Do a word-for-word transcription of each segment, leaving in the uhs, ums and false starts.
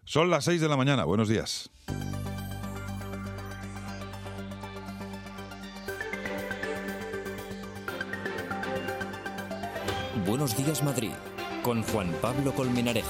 Son las seis de la mañana. Buenos días. Buenos días, Madrid, con Juan Pablo Colmenarejo.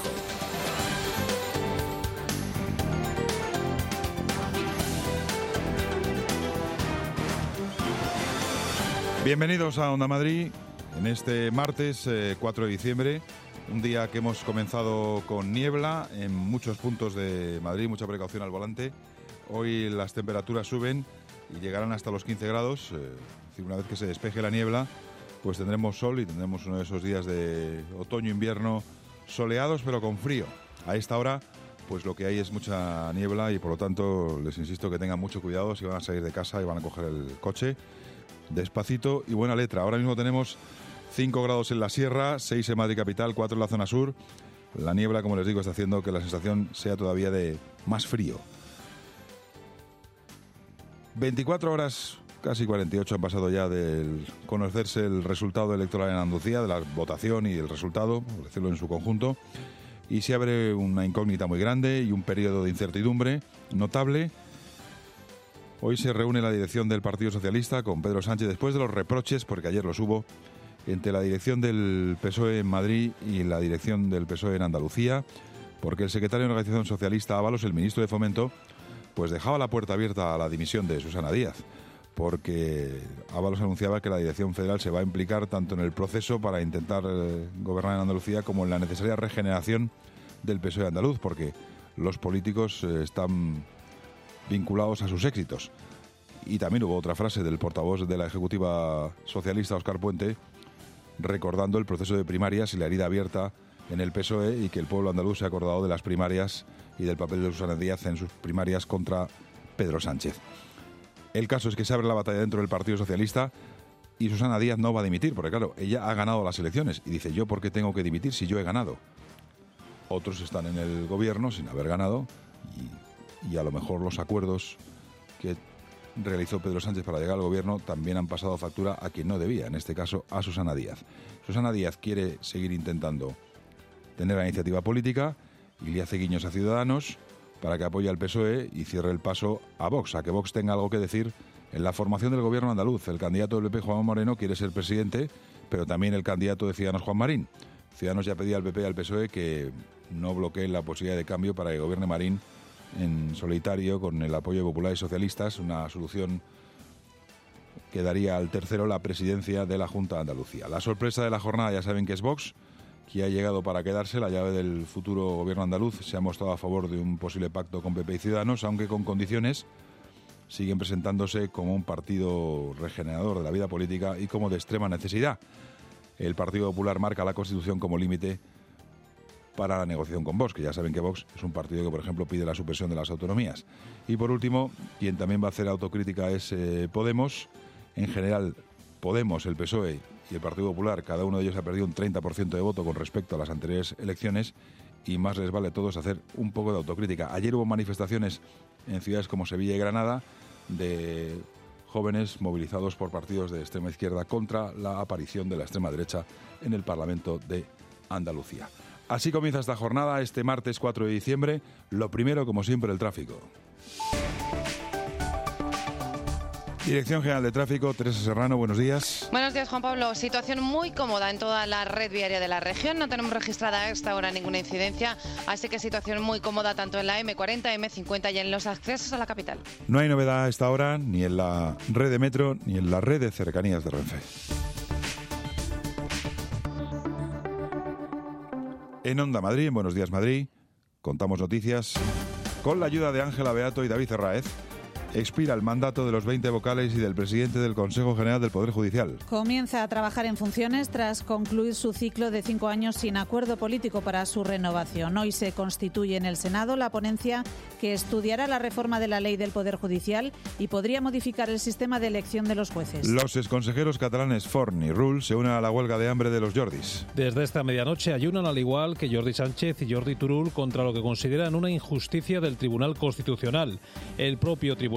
Bienvenidos a Onda Madrid en este martes eh, cuatro de diciembre, un día que hemos comenzado con niebla en muchos puntos de Madrid, mucha precaución al volante. Hoy las temperaturas suben y llegarán hasta los quince grados, eh, es decir, una vez que se despeje la niebla, pues tendremos sol y tendremos uno de esos días de otoño-invierno soleados pero con frío. A esta hora pues lo que hay es mucha niebla y por lo tanto les insisto que tengan mucho cuidado si van a salir de casa y van a coger el coche. Despacito y buena letra. Ahora mismo tenemos cinco grados en la sierra, seis en Madrid capital, cuatro en la zona sur. La niebla, como les digo, está haciendo que la sensación sea todavía de más frío. veinticuatro horas, casi cuarenta y ocho han pasado ya del conocerse el resultado electoral en Andalucía, de la votación y el resultado, por decirlo en su conjunto. Y se abre una incógnita muy grande y un periodo de incertidumbre notable. Hoy se reúne la dirección del Partido Socialista con Pedro Sánchez después de los reproches, porque ayer los hubo, entre la dirección del P S O E en Madrid y la dirección del P S O E en Andalucía, porque el secretario de Organización Socialista, Ábalos, el ministro de Fomento, pues dejaba la puerta abierta a la dimisión de Susana Díaz, porque Ábalos anunciaba que la dirección federal se va a implicar tanto en el proceso para intentar eh, gobernar en Andalucía como en la necesaria regeneración del P S O E andaluz, porque los políticos eh, están vinculados a sus éxitos. Y también hubo otra frase del portavoz de la ejecutiva socialista, Óscar Puente, recordando el proceso de primarias y la herida abierta en el P S O E y que el pueblo andaluz se ha acordado de las primarias y del papel de Susana Díaz en sus primarias contra Pedro Sánchez. El caso es que se abre la batalla dentro del Partido Socialista y Susana Díaz no va a dimitir, porque claro, ella ha ganado las elecciones y dice, ¿yo por qué tengo que dimitir si yo he ganado? Otros están en el gobierno sin haber ganado y, y a lo mejor los acuerdos que realizó Pedro Sánchez para llegar al gobierno también han pasado factura a quien no debía, en este caso a Susana Díaz. Susana Díaz quiere seguir intentando tener la iniciativa política y le hace guiños a Ciudadanos para que apoye al P S O E y cierre el paso a Vox, a que Vox tenga algo que decir en la formación del gobierno andaluz. El candidato del P P, Juanma Moreno, quiere ser presidente, pero también el candidato de Ciudadanos, Juan Marín. Ciudadanos ya pedía al P P y al P S O E que no bloqueen la posibilidad de cambio para que gobierne Marín en solitario con el apoyo de populares socialistas, una solución que daría al tercero la presidencia de la Junta de Andalucía. La sorpresa de la jornada ya saben que es Vox, que ha llegado para quedarse. La llave del futuro gobierno andaluz se ha mostrado a favor de un posible pacto con P P y Ciudadanos, aunque con condiciones. Siguen presentándose como un partido regenerador de la vida política y como de extrema necesidad. El Partido Popular marca la Constitución como límite para la negociación con Vox, que ya saben que Vox es un partido que, por ejemplo, pide la supresión de las autonomías. Y por último, quien también va a hacer autocrítica es eh, Podemos. En general, Podemos, el P S O E y el Partido Popular, cada uno de ellos ha perdido un treinta por ciento de voto con respecto a las anteriores elecciones y más les vale a todos hacer un poco de autocrítica. Ayer hubo manifestaciones en ciudades como Sevilla y Granada de jóvenes movilizados por partidos de extrema izquierda contra la aparición de la extrema derecha en el Parlamento de Andalucía. Así comienza esta jornada, este martes cuatro de diciembre. Lo primero, como siempre, el tráfico. Dirección General de Tráfico, Teresa Serrano, buenos días. Buenos días, Juan Pablo. Situación muy cómoda en toda la red viaria de la región. No tenemos registrada a esta hora ninguna incidencia, así que situación muy cómoda tanto en la eme cuarenta, eme cincuenta y en los accesos a la capital. No hay novedad a esta hora, ni en la red de metro, ni en la red de cercanías de Renfe. En Onda Madrid, en Buenos Días Madrid, contamos noticias. Con la ayuda de Ángela Beato y David Herráez, expira el mandato de los veinte vocales y del presidente del Consejo General del Poder Judicial. Comienza a trabajar en funciones tras concluir su ciclo de cinco años sin acuerdo político para su renovación. Hoy se constituye en el Senado la ponencia que estudiará la reforma de la ley del Poder Judicial y podría modificar el sistema de elección de los jueces. Los exconsejeros catalanes Forn y Rull se unen a la huelga de hambre de los Jordis. Desde esta medianoche ayunan al igual que Jordi Sánchez y Jordi Turull contra lo que consideran una injusticia del Tribunal Constitucional. El propio Tribunal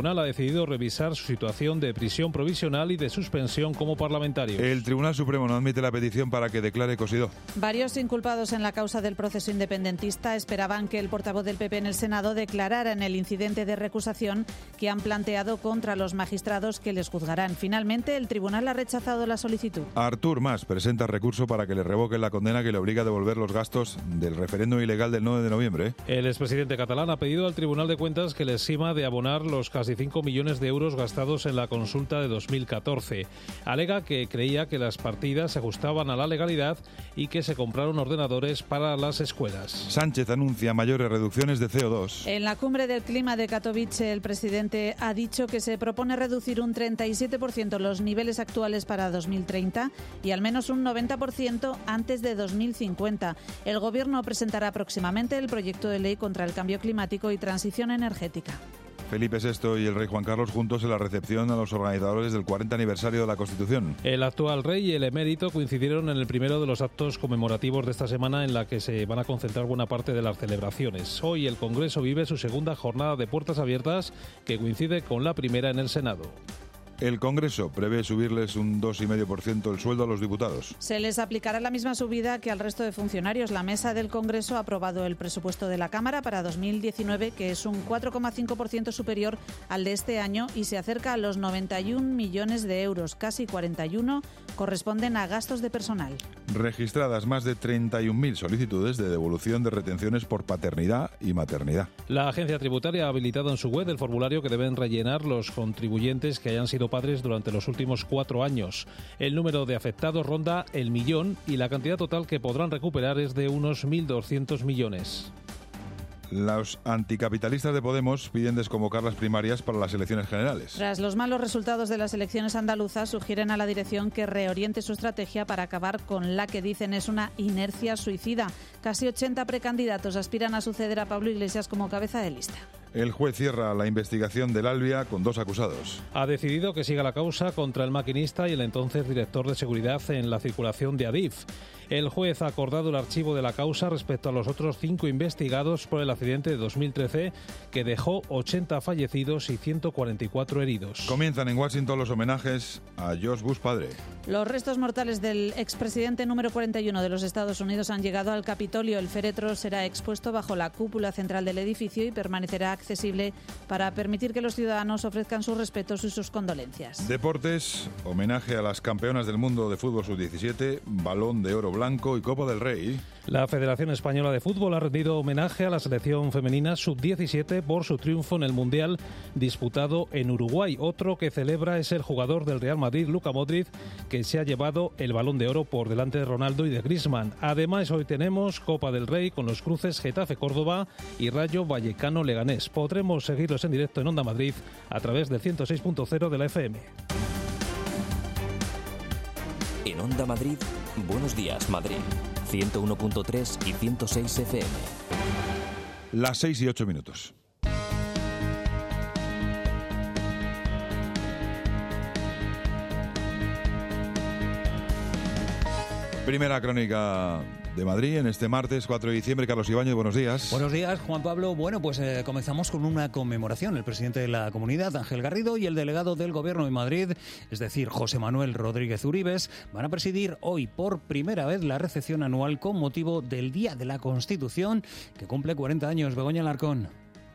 Tribunal ha decidido revisar su situación de prisión provisional y de suspensión como parlamentario. El Tribunal Supremo no admite la petición para que declare Cosidó. Varios inculpados en la causa del proceso independentista esperaban que el portavoz del P P en el Senado declarara en el incidente de recusación que han planteado contra los magistrados que les juzgarán. Finalmente, el tribunal ha rechazado la solicitud. Artur Mas presenta recurso para que le revoquen la condena que le obliga a devolver los gastos del referéndum ilegal del nueve de noviembre. El expresidente catalán ha pedido al Tribunal de Cuentas que le exima de abonar los casi cinco millones de euros gastados en la consulta de dos mil catorce. Alega que creía que las partidas se ajustaban a la legalidad y que se compraron ordenadores para las escuelas. Sánchez anuncia mayores reducciones de C O dos. En la cumbre del clima de Katowice, el presidente ha dicho que se propone reducir un treinta y siete por ciento los niveles actuales para dos mil treinta y al menos un noventa por ciento antes de dos mil cincuenta. El Gobierno presentará próximamente el proyecto de ley contra el cambio climático y transición energética. Felipe sexto y el rey Juan Carlos juntos en la recepción a los organizadores del cuarenta aniversario de la Constitución. El actual rey y el emérito coincidieron en el primero de los actos conmemorativos de esta semana en la que se van a concentrar buena parte de las celebraciones. Hoy el Congreso vive su segunda jornada de puertas abiertas que coincide con la primera en el Senado. El Congreso prevé subirles un dos coma cinco por ciento el sueldo a los diputados. Se les aplicará la misma subida que al resto de funcionarios. La mesa del Congreso ha aprobado el presupuesto de la Cámara para dos mil diecinueve, que es un cuatro coma cinco por ciento superior al de este año y se acerca a los noventa y un millones de euros. Casi cuarenta y uno corresponden a gastos de personal. Registradas más de treinta y un mil solicitudes de devolución de retenciones por paternidad y maternidad. La agencia tributaria ha habilitado en su web el formulario que deben rellenar los contribuyentes que hayan sido padres durante los últimos cuatro años. El número de afectados ronda el millón y la cantidad total que podrán recuperar es de unos mil doscientos millones. Los anticapitalistas de Podemos piden desconvocar las primarias para las elecciones generales. Tras los malos resultados de las elecciones andaluzas, sugieren a la dirección que reoriente su estrategia para acabar con la que dicen es una inercia suicida. Casi ochenta precandidatos aspiran a suceder a Pablo Iglesias como cabeza de lista. El juez cierra la investigación del Albia con dos acusados. Ha decidido que siga la causa contra el maquinista y el entonces director de seguridad en la circulación de Adif. El juez ha acordado el archivo de la causa respecto a los otros cinco investigados por el accidente de dos mil trece que dejó ochenta fallecidos y ciento cuarenta y cuatro heridos. Comienzan en Washington los homenajes a George Bush padre. Los restos mortales del expresidente número cuarenta y uno de los Estados Unidos han llegado al Capitolio. El féretro será expuesto bajo la cúpula central del edificio y permanecerá accesible para permitir que los ciudadanos ofrezcan sus respetos y sus condolencias. Deportes, homenaje a las campeonas del mundo de fútbol sub diecisiete, Balón de Oro Blanco y Copa del Rey. La Federación Española de Fútbol ha rendido homenaje a la selección femenina sub diecisiete por su triunfo en el Mundial disputado en Uruguay. Otro que celebra es el jugador del Real Madrid, Luka Modric, que se ha llevado el Balón de Oro por delante de Ronaldo y de Griezmann. Además, hoy tenemos Copa del Rey con los cruces Getafe-Córdoba y Rayo Vallecano-Leganés. Podremos seguirlos en directo en Onda Madrid a través del ciento seis punto cero de la F M. En Onda Madrid, Buenos Días Madrid, ciento uno punto tres y ciento seis F M. Las seis y ocho minutos. Primera crónica de Madrid en este martes cuatro de diciembre. Carlos Ibáñez, buenos días. Buenos días, Juan Pablo. Bueno, pues eh, comenzamos con una conmemoración. El presidente de la comunidad, Ángel Garrido, y el delegado del Gobierno de Madrid, es decir, José Manuel Rodríguez Uribes, van a presidir hoy por primera vez la recepción anual con motivo del Día de la Constitución, que cumple cuarenta años. Begoña Alarcón.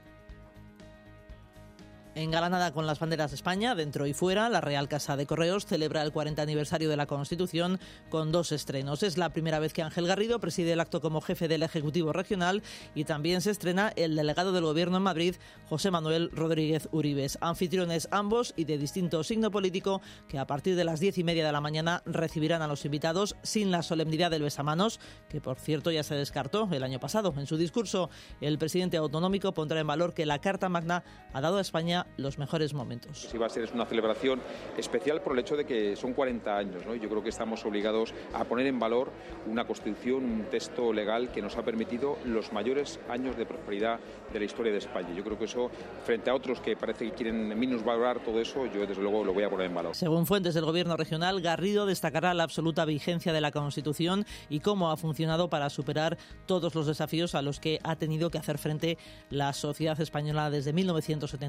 Engalanada con las banderas de España, dentro y fuera, la Real Casa de Correos celebra el cuarenta aniversario de la Constitución con dos estrenos. Es la primera vez que Ángel Garrido preside el acto como jefe del Ejecutivo Regional y también se estrena el delegado del Gobierno en Madrid, José Manuel Rodríguez Uribes. Anfitriones ambos y de distinto signo político que a partir de las diez y media de la mañana recibirán a los invitados sin la solemnidad del besamanos, que por cierto ya se descartó el año pasado. En su discurso, el presidente autonómico pondrá en valor que la Carta Magna ha dado a España los mejores momentos. Sí, va a ser una celebración especial por el hecho de que son cuarenta años, ¿no? Yo creo que estamos obligados a poner en valor una Constitución, un texto legal que nos ha permitido los mayores años de prosperidad de la historia de España. Yo creo que eso, frente a otros que parece que quieren minusvalorar todo eso, yo desde luego lo voy a poner en valor. Según fuentes del Gobierno regional, Garrido destacará la absoluta vigencia de la Constitución y cómo ha funcionado para superar todos los desafíos a los que ha tenido que hacer frente la sociedad española desde mil novecientos setenta y ocho.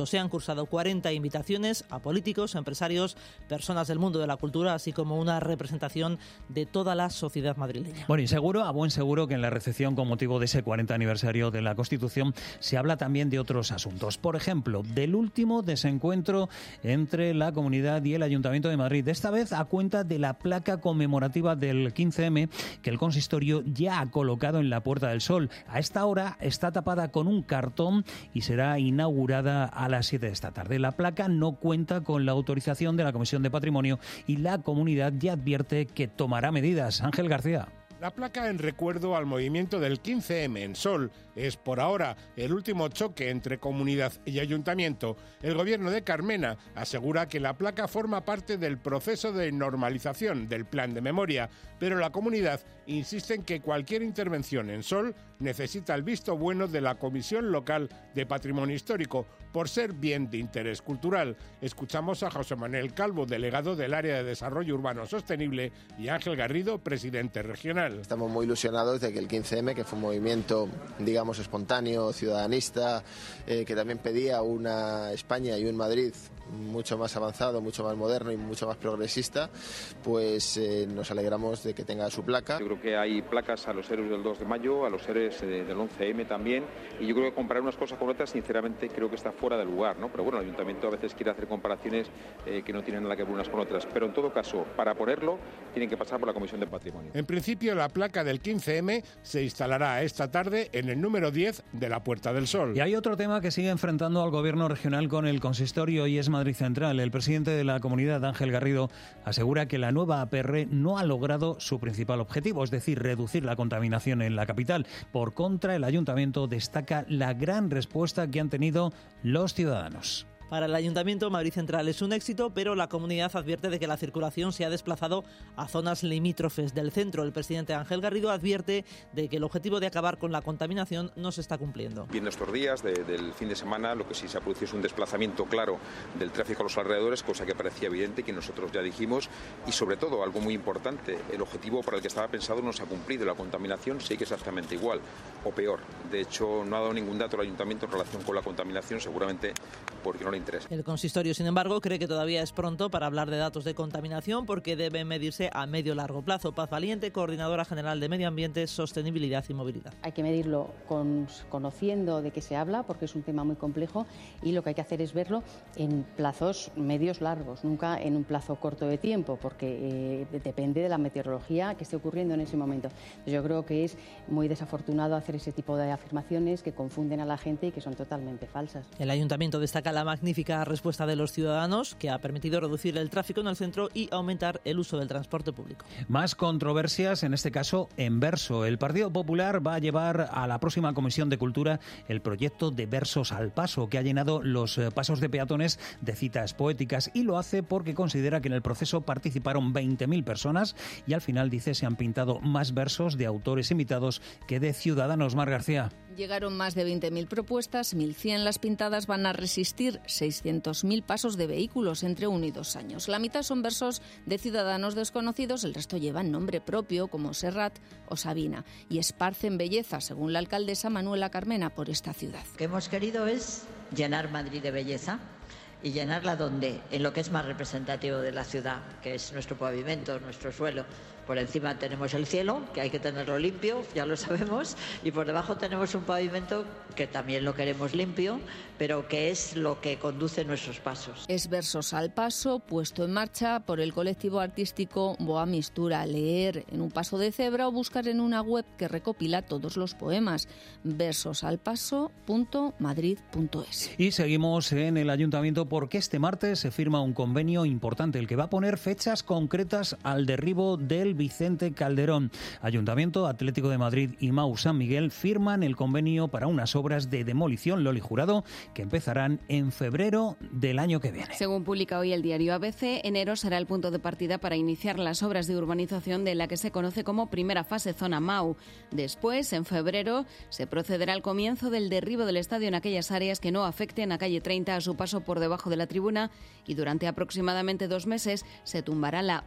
dicho. Se han cursado cuarenta invitaciones a políticos, a empresarios, personas del mundo de la cultura, así como una representación de toda la sociedad madrileña. Bueno, y seguro, a buen seguro, que en la recepción con motivo de ese cuarenta aniversario de la Constitución se habla también de otros asuntos. Por ejemplo, del último desencuentro entre la Comunidad y el Ayuntamiento de Madrid. Esta vez a cuenta de la placa conmemorativa del quince eme que el consistorio ya ha colocado en la Puerta del Sol. A esta hora está tapada con un cartón y será inaugurada a las siete de esta tarde. La placa no cuenta con la autorización de la Comisión de Patrimonio y la comunidad ya advierte que tomará medidas. Ángel García. La placa en recuerdo al movimiento del quince eme en Sol es por ahora el último choque entre comunidad y ayuntamiento. El gobierno de Carmena asegura que la placa forma parte del proceso de normalización del plan de memoria, pero la comunidad insiste en que cualquier intervención en Sol necesita el visto bueno de la Comisión Local de Patrimonio Histórico por ser bien de interés cultural. Escuchamos a José Manuel Calvo, delegado del Área de Desarrollo Urbano Sostenible, y Ángel Garrido, presidente regional. Estamos muy ilusionados de que el quince eme, que fue un movimiento, digamos, espontáneo, ciudadanista, eh, que también pedía una España y un Madrid mucho más avanzado, mucho más moderno y mucho más progresista, pues eh, nos alegramos de que tenga su placa. Yo creo que hay placas a los héroes del dos de mayo, a los héroes eh, del once eme también, y yo creo que comparar unas cosas con otras, sinceramente, creo que está fuera de lugar, ¿no? Pero bueno, el Ayuntamiento a veces quiere hacer comparaciones eh, que no tienen nada que ver unas con otras, pero en todo caso, para ponerlo, tienen que pasar por la Comisión de Patrimonio. En principio, la placa del quince eme se instalará esta tarde en el número diez de la Puerta del Sol. Y hay otro tema que sigue enfrentando al gobierno regional con el consistorio y es Madrid Central. El presidente de la comunidad, Ángel Garrido, asegura que la nueva A P R no ha logrado su principal objetivo, es decir, reducir la contaminación en la capital. Por contra, el ayuntamiento destaca la gran respuesta que han tenido los ciudadanos. Para el Ayuntamiento, Madrid Central es un éxito, pero la comunidad advierte de que la circulación se ha desplazado a zonas limítrofes del centro. El presidente Ángel Garrido advierte de que el objetivo de acabar con la contaminación no se está cumpliendo. Viendo estos días de, del fin de semana, lo que sí se ha producido es un desplazamiento claro del tráfico a los alrededores, cosa que parecía evidente, que nosotros ya dijimos, y sobre todo, algo muy importante, el objetivo para el que estaba pensado no se ha cumplido. La contaminación sigue exactamente igual, o peor. De hecho, no ha dado ningún dato el Ayuntamiento en relación con la contaminación, seguramente porque no le interesa. El consistorio, sin embargo, cree que todavía es pronto para hablar de datos de contaminación porque deben medirse a medio largo plazo. Paz Valiente, coordinadora general de Medio Ambiente, Sostenibilidad y Movilidad. Hay que medirlo con, conociendo de qué se habla, porque es un tema muy complejo, y lo que hay que hacer es verlo en plazos medios largos, nunca en un plazo corto de tiempo, porque eh, depende de la meteorología que esté ocurriendo en ese momento. Yo creo que es muy desafortunado hacer ese tipo de afirmaciones que confunden a la gente y que son totalmente falsas. El Ayuntamiento destaca la magnífica respuesta de los ciudadanos, que ha permitido reducir el tráfico en el centro y aumentar el uso del transporte público. Más controversias, en este caso en verso. El Partido Popular va a llevar a la próxima Comisión de Cultura el proyecto de Versos al Paso, que ha llenado los pasos de peatones de citas poéticas, y lo hace porque considera que en el proceso participaron veinte mil personas y al final, dice, se han pintado más versos de autores invitados que de ciudadanos. Mar García. Llegaron más de veinte mil propuestas, mil cien las pintadas van a resistir seiscientos mil pasos de vehículos entre uno y dos años. La mitad son versos de ciudadanos desconocidos, el resto llevan nombre propio como Serrat o Sabina y esparcen belleza, según la alcaldesa Manuela Carmena, por esta ciudad. Lo que hemos querido es llenar Madrid de belleza. Y llenarla donde, en lo que es más representativo de la ciudad, que es nuestro pavimento, nuestro suelo. Por encima tenemos el cielo, que hay que tenerlo limpio, ya lo sabemos, y por debajo tenemos un pavimento que también lo queremos limpio, pero que es lo que conduce nuestros pasos. Es Versos al Paso, puesto en marcha por el colectivo artístico Boa Mistura. Leer en un paso de cebra o buscar en una web que recopila todos los poemas. versos al paso punto madrid punto es. Y seguimos en el Ayuntamiento porque este martes se firma un convenio importante, el que va a poner fechas concretas al derribo del Vicente Calderón. Ayuntamiento, Atlético de Madrid y Mau San Miguel firman el convenio para unas obras de demolición, Loli Jurado, que empezarán en febrero del año que viene. Según publica hoy el diario A B C, enero será el punto de partida para iniciar las obras de urbanización de la que se conoce como primera fase zona Mau. Después, en febrero, se procederá al comienzo del derribo del estadio en aquellas áreas que no afecten a calle treinta a su paso por debajo de la tribuna, y durante aproximadamente dos meses se tumbará la U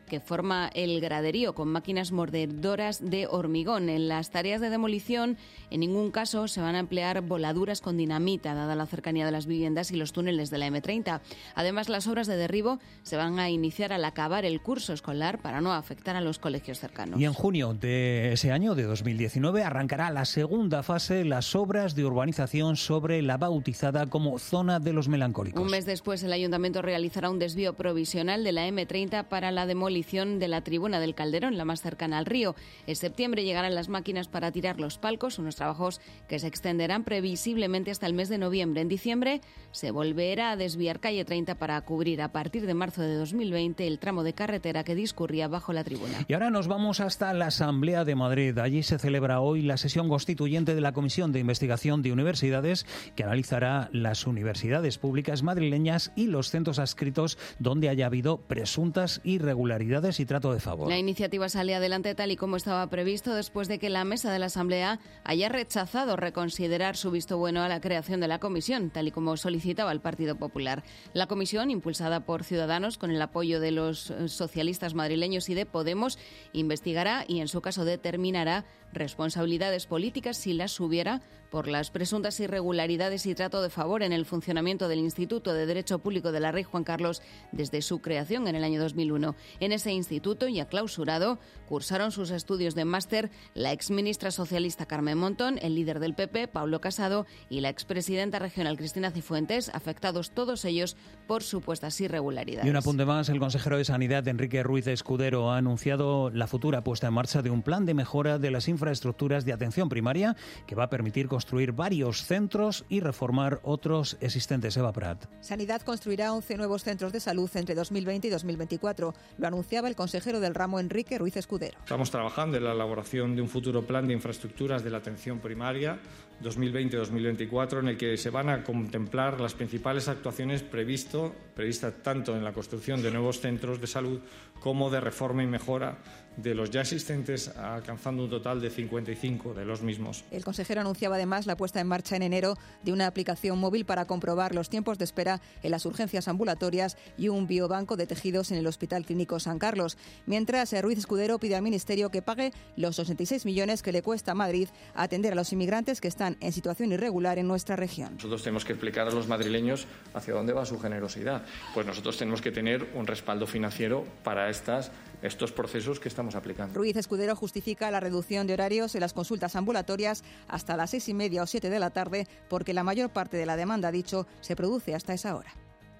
que forma el graderío con máquinas mordedoras de hormigón. En las tareas de demolición, en ningún caso se van a emplear voladuras con dinamita, dada la cercanía de las viviendas y los túneles de la eme treinta. Además, las obras de derribo se van a iniciar al acabar el curso escolar para no afectar a los colegios cercanos. Y en junio de ese año, de dos mil diecinueve, arrancará la segunda fase, las obras de urbanización sobre la bautizada como Zona de los Melancólicos. Un mes después, el Ayuntamiento realizará un desvío provisional de la eme treinta para la demolición de la tribuna del Calderón, la más cercana al río. En septiembre llegarán las máquinas para tirar los palcos, unos trabajos que se extenderán previsiblemente hasta el mes de noviembre. En diciembre se volverá a desviar calle treinta para cubrir a partir de marzo de dos mil veinte el tramo de carretera que discurría bajo la tribuna. Y ahora nos vamos hasta la Asamblea de Madrid. Allí se celebra hoy la sesión constituyente de la Comisión de Investigación de Universidades, que analizará las universidades públicas madrileñas y los centros adscritos donde haya habido presuntas irregularidades y trato de favor. La iniciativa sale adelante tal y como estaba previsto después de que la mesa de la Asamblea haya rechazado reconsiderar su visto bueno a la creación de la comisión, tal y como solicitaba el Partido Popular. La comisión, impulsada por Ciudadanos con el apoyo de los socialistas madrileños y de Podemos, investigará y en su caso determinará responsabilidades políticas, si las hubiera, por las presuntas irregularidades y trato de favor en el funcionamiento del Instituto de Derecho Público de la Rey Juan Carlos desde su creación en el año dos mil uno. En ese instituto, ya clausurado, cursaron sus estudios de máster la exministra socialista Carmen Montón, el líder del pe pe, Pablo Casado, y la expresidenta regional Cristina Cifuentes, afectados todos ellos por supuestas irregularidades. Y un apunte más, el consejero de Sanidad, Enrique Ruiz Escudero, ha anunciado la futura puesta en marcha de un plan de mejora de las infraestructuras de atención primaria que va a permitir construir varios centros y reformar otros existentes. Eva Prat. Sanidad construirá once nuevos centros de salud entre dos mil veinte y dos mil veinticuatro. Lo anunciaba el consejero del ramo, Enrique Ruiz Escudero. Estamos trabajando en la elaboración de un futuro plan de infraestructuras de la atención primaria dos mil veinte a dos mil veinticuatro, en el que se van a contemplar las principales actuaciones previsto, previstas tanto en la construcción de nuevos centros de salud como de reforma y mejora de los ya existentes, alcanzando un total de cincuenta y cinco de los mismos. El consejero anunciaba además la puesta en marcha en enero de una aplicación móvil para comprobar los tiempos de espera en las urgencias ambulatorias y un biobanco de tejidos en el Hospital Clínico San Carlos. Mientras, Ruiz Escudero pide al Ministerio que pague los sesenta y seis millones que le cuesta a Madrid atender a los inmigrantes que están en situación irregular en nuestra región. Nosotros tenemos que explicar a los madrileños hacia dónde va su generosidad. Pues nosotros tenemos que tener un respaldo financiero para estas, estos procesos que estamos aplicando. Ruiz Escudero justifica la reducción de horarios en las consultas ambulatorias hasta las seis y media o siete de la tarde, porque la mayor parte de la demanda, ha dicho, se produce hasta esa hora.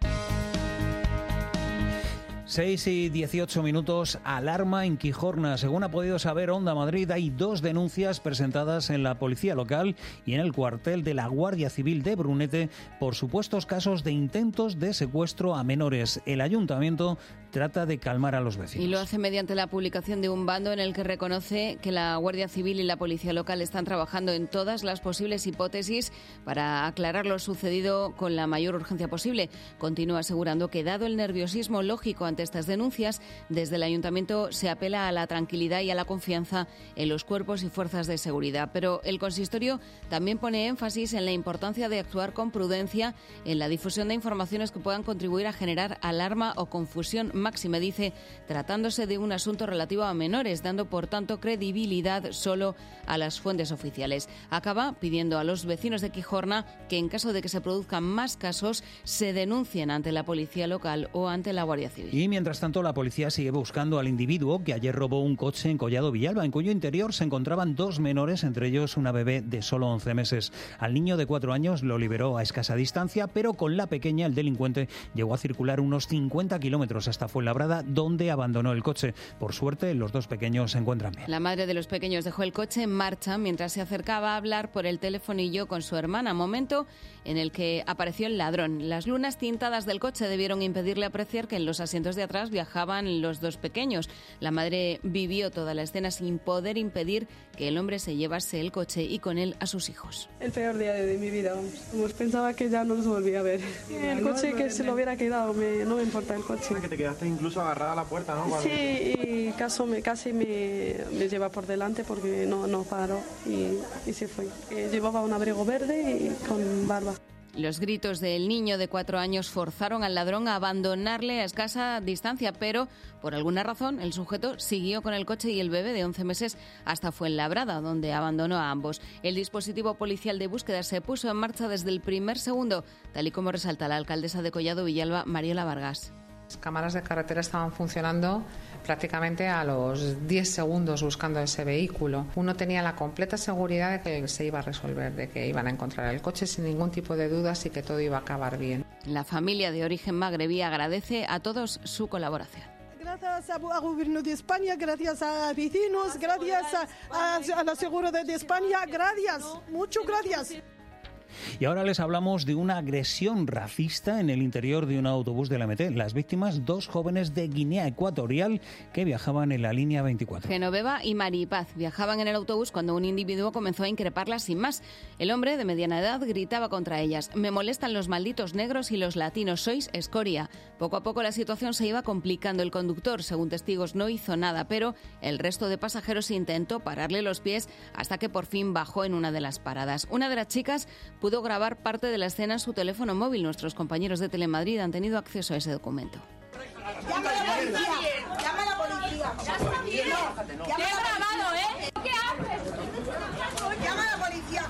seis y dieciocho minutos, alarma en Quijorna. Según ha podido saber Onda Madrid, hay dos denuncias presentadas en la policía local y en el cuartel de la Guardia Civil de Brunete por supuestos casos de intentos de secuestro a menores. El ayuntamiento trata de calmar a los vecinos. Y lo hace mediante la publicación de un bando en el que reconoce que la Guardia Civil y la policía local están trabajando en todas las posibles hipótesis para aclarar lo sucedido con la mayor urgencia posible. Continúa asegurando que, dado el nerviosismo lógico ante estas denuncias, desde el ayuntamiento se apela a la tranquilidad y a la confianza en los cuerpos y fuerzas de seguridad. Pero el consistorio también pone énfasis en la importancia de actuar con prudencia en la difusión de informaciones que puedan contribuir a generar alarma o confusión máxima, dice, tratándose de un asunto relativo a menores, dando por tanto credibilidad solo a las fuentes oficiales. Acaba pidiendo a los vecinos de Quijorna que, en caso de que se produzcan más casos, se denuncien ante la policía local o ante la Guardia Civil. Y mientras tanto, la policía sigue buscando al individuo que ayer robó un coche en Collado Villalba, en cuyo interior se encontraban dos menores, entre ellos una bebé de solo once meses. Al niño de cuatro años lo liberó a escasa distancia, pero con la pequeña el delincuente llegó a circular unos cincuenta kilómetros hasta Fuenlabrada, donde abandonó el coche. Por suerte, los dos pequeños se encuentran bien. La madre de los pequeños dejó el coche en marcha mientras se acercaba a hablar por el telefonillo con su hermana, momento en el que apareció el ladrón. Las lunas tintadas del coche debieron impedirle apreciar que en los asientos de atrás viajaban los dos pequeños. La madre vivió toda la escena sin poder impedir que el hombre se llevase el coche y con él a sus hijos. El peor día de mi vida, vamos. Pensaba que ya no los volvía a ver. El coche que se lo hubiera quedado, me, no me importa el coche. Que te quedaste incluso agarrada a la puerta, ¿no? Cuando... Sí, y caso me, casi me, me lleva por delante porque no, no paró y, y se fue. Eh, llevaba un abrigo verde y con barba. Los gritos del niño de cuatro años forzaron al ladrón a abandonarle a escasa distancia, pero por alguna razón el sujeto siguió con el coche y el bebé de once meses hasta Fuenlabrada, donde abandonó a ambos. El dispositivo policial de búsqueda se puso en marcha desde el primer segundo, tal y como resalta la alcaldesa de Collado Villalba, Mariola Vargas. Las cámaras de carretera estaban funcionando prácticamente a los diez segundos buscando ese vehículo. Uno tenía la completa seguridad de que se iba a resolver, de que iban a encontrar el coche sin ningún tipo de dudas y que todo iba a acabar bien. La familia de origen magrebí agradece a todos su colaboración. Gracias al gobierno de España, gracias a vecinos, gracias a, a, a la Seguridad de España, gracias, muchas gracias. Y ahora les hablamos de una agresión racista en el interior de un autobús de la M T. Las víctimas, dos jóvenes de Guinea Ecuatorial que viajaban en la línea veinticuatro. Genoveva y Maripaz viajaban en el autobús cuando un individuo comenzó a increparlas sin más. El hombre, de mediana edad, gritaba contra ellas: «Me molestan los malditos negros y los latinos, sois escoria». Poco a poco la situación se iba complicando. El conductor, según testigos, no hizo nada, pero el resto de pasajeros intentó pararle los pies hasta que por fin bajó en una de las paradas. Una de las chicas pudo grabar parte de la escena en su teléfono móvil. Nuestros compañeros de Telemadrid han tenido acceso a ese documento. Llama a la policía, llama a la policía. Ya está bien. No, te he grabado, ¿eh? ¿Qué haces? Llama a la policía,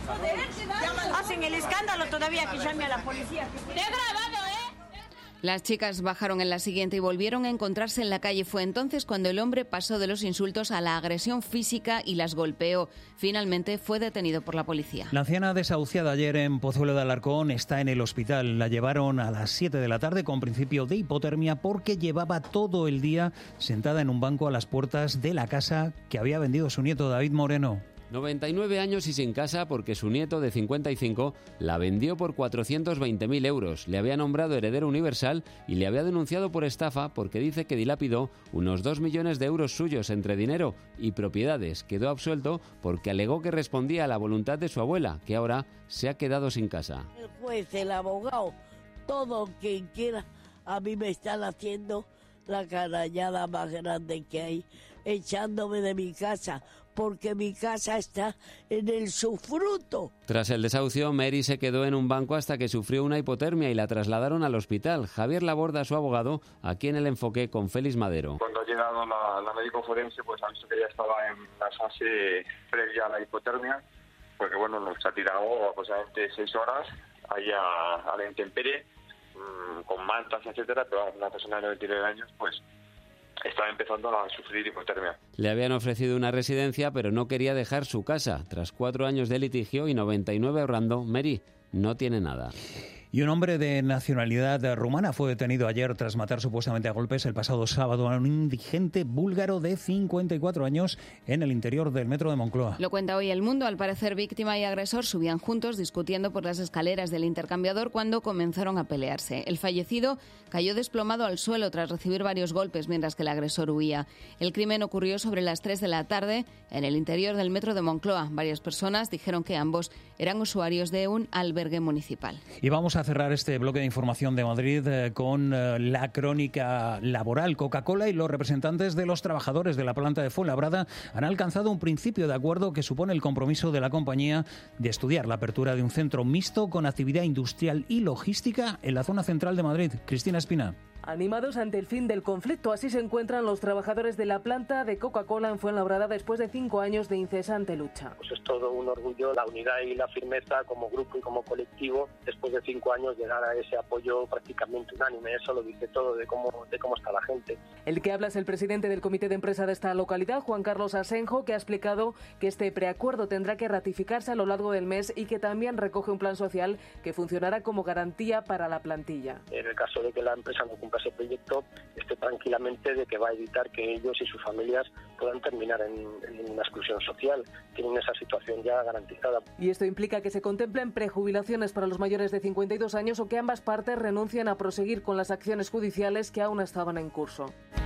corre. Hacen el escándalo todavía que llame a la policía. Te he grabado, ¿eh? Las chicas bajaron en la siguiente y volvieron a encontrarse en la calle. Fue entonces cuando el hombre pasó de los insultos a la agresión física y las golpeó. Finalmente fue detenido por la policía. La anciana desahuciada ayer en Pozuelo de Alarcón está en el hospital. La llevaron a las siete de la tarde con principio de hipotermia porque llevaba todo el día sentada en un banco a las puertas de la casa que había vendido su nieto David Moreno. noventa y nueve años y sin casa porque su nieto de cincuenta y cinco la vendió por cuatrocientos veinte mil euros. Le había nombrado heredero universal y le había denunciado por estafa porque dice que dilapidó unos dos millones de euros suyos entre dinero y propiedades. Quedó absuelto porque alegó que respondía a la voluntad de su abuela, que ahora se ha quedado sin casa. El juez, el abogado, todo quien quiera, a mí me están haciendo la carallada más grande que hay, echándome de mi casa, porque mi casa está en el sufruto. Tras el desahucio, Mary se quedó en un banco hasta que sufrió una hipotermia y la trasladaron al hospital. Javier Laborda, su abogado, aquí en El Enfoque con Félix Madero. Cuando ha llegado la, la médico forense, pues ha visto que ya estaba en la fase previa a la hipotermia, porque bueno, nos ha tirado aproximadamente seis horas ahí a, a la intemperie, mmm, con mantas, etcétera, pero una persona de noventa y nueve años, pues estaba empezando a sufrir hipotermia. Le habían ofrecido una residencia, pero no quería dejar su casa. Tras cuatro años de litigio y noventa y nueve ahorrando, Mary no tiene nada. Y un hombre de nacionalidad rumana fue detenido ayer tras matar supuestamente a golpes el pasado sábado a un indigente búlgaro de cincuenta y cuatro años en el interior del metro de Moncloa. Lo cuenta hoy El Mundo. Al parecer, víctima y agresor subían juntos discutiendo por las escaleras del intercambiador cuando comenzaron a pelearse. El fallecido cayó desplomado al suelo tras recibir varios golpes mientras que el agresor huía. El crimen ocurrió sobre las tres de la tarde en el interior del metro de Moncloa. Varias personas dijeron que ambos eran usuarios de un albergue municipal. Y vamos a cerrar este bloque de información de Madrid eh, con eh, la crónica laboral. Coca-Cola y los representantes de los trabajadores de la planta de Fuenlabrada han alcanzado un principio de acuerdo que supone el compromiso de la compañía de estudiar la apertura de un centro mixto con actividad industrial y logística en la zona central de Madrid. Cristina Espina. Animados ante el fin del conflicto, así se encuentran los trabajadores de la planta de Coca-Cola en Fuenlabrada después de cinco años de incesante lucha. Pues es todo un orgullo, la unidad y la firmeza como grupo y como colectivo, después de cinco años llegar a ese apoyo prácticamente unánime. Eso lo dice todo de cómo, de cómo está la gente. El que habla es el presidente del comité de empresa de esta localidad, Juan Carlos Asenjo, que ha explicado que este preacuerdo tendrá que ratificarse a lo largo del mes y que también recoge un plan social que funcionará como garantía para la plantilla. En el caso de que la empresa no cumpla ese proyecto, esté tranquilamente de que va a evitar que ellos y sus familias puedan terminar en, en una exclusión social. Tienen esa situación ya garantizada. Y esto implica que se contemplen prejubilaciones para los mayores de cincuenta y dos años o que ambas partes renuncien a proseguir con las acciones judiciales que aún estaban en curso.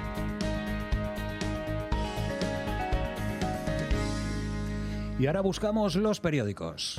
Y ahora buscamos los periódicos.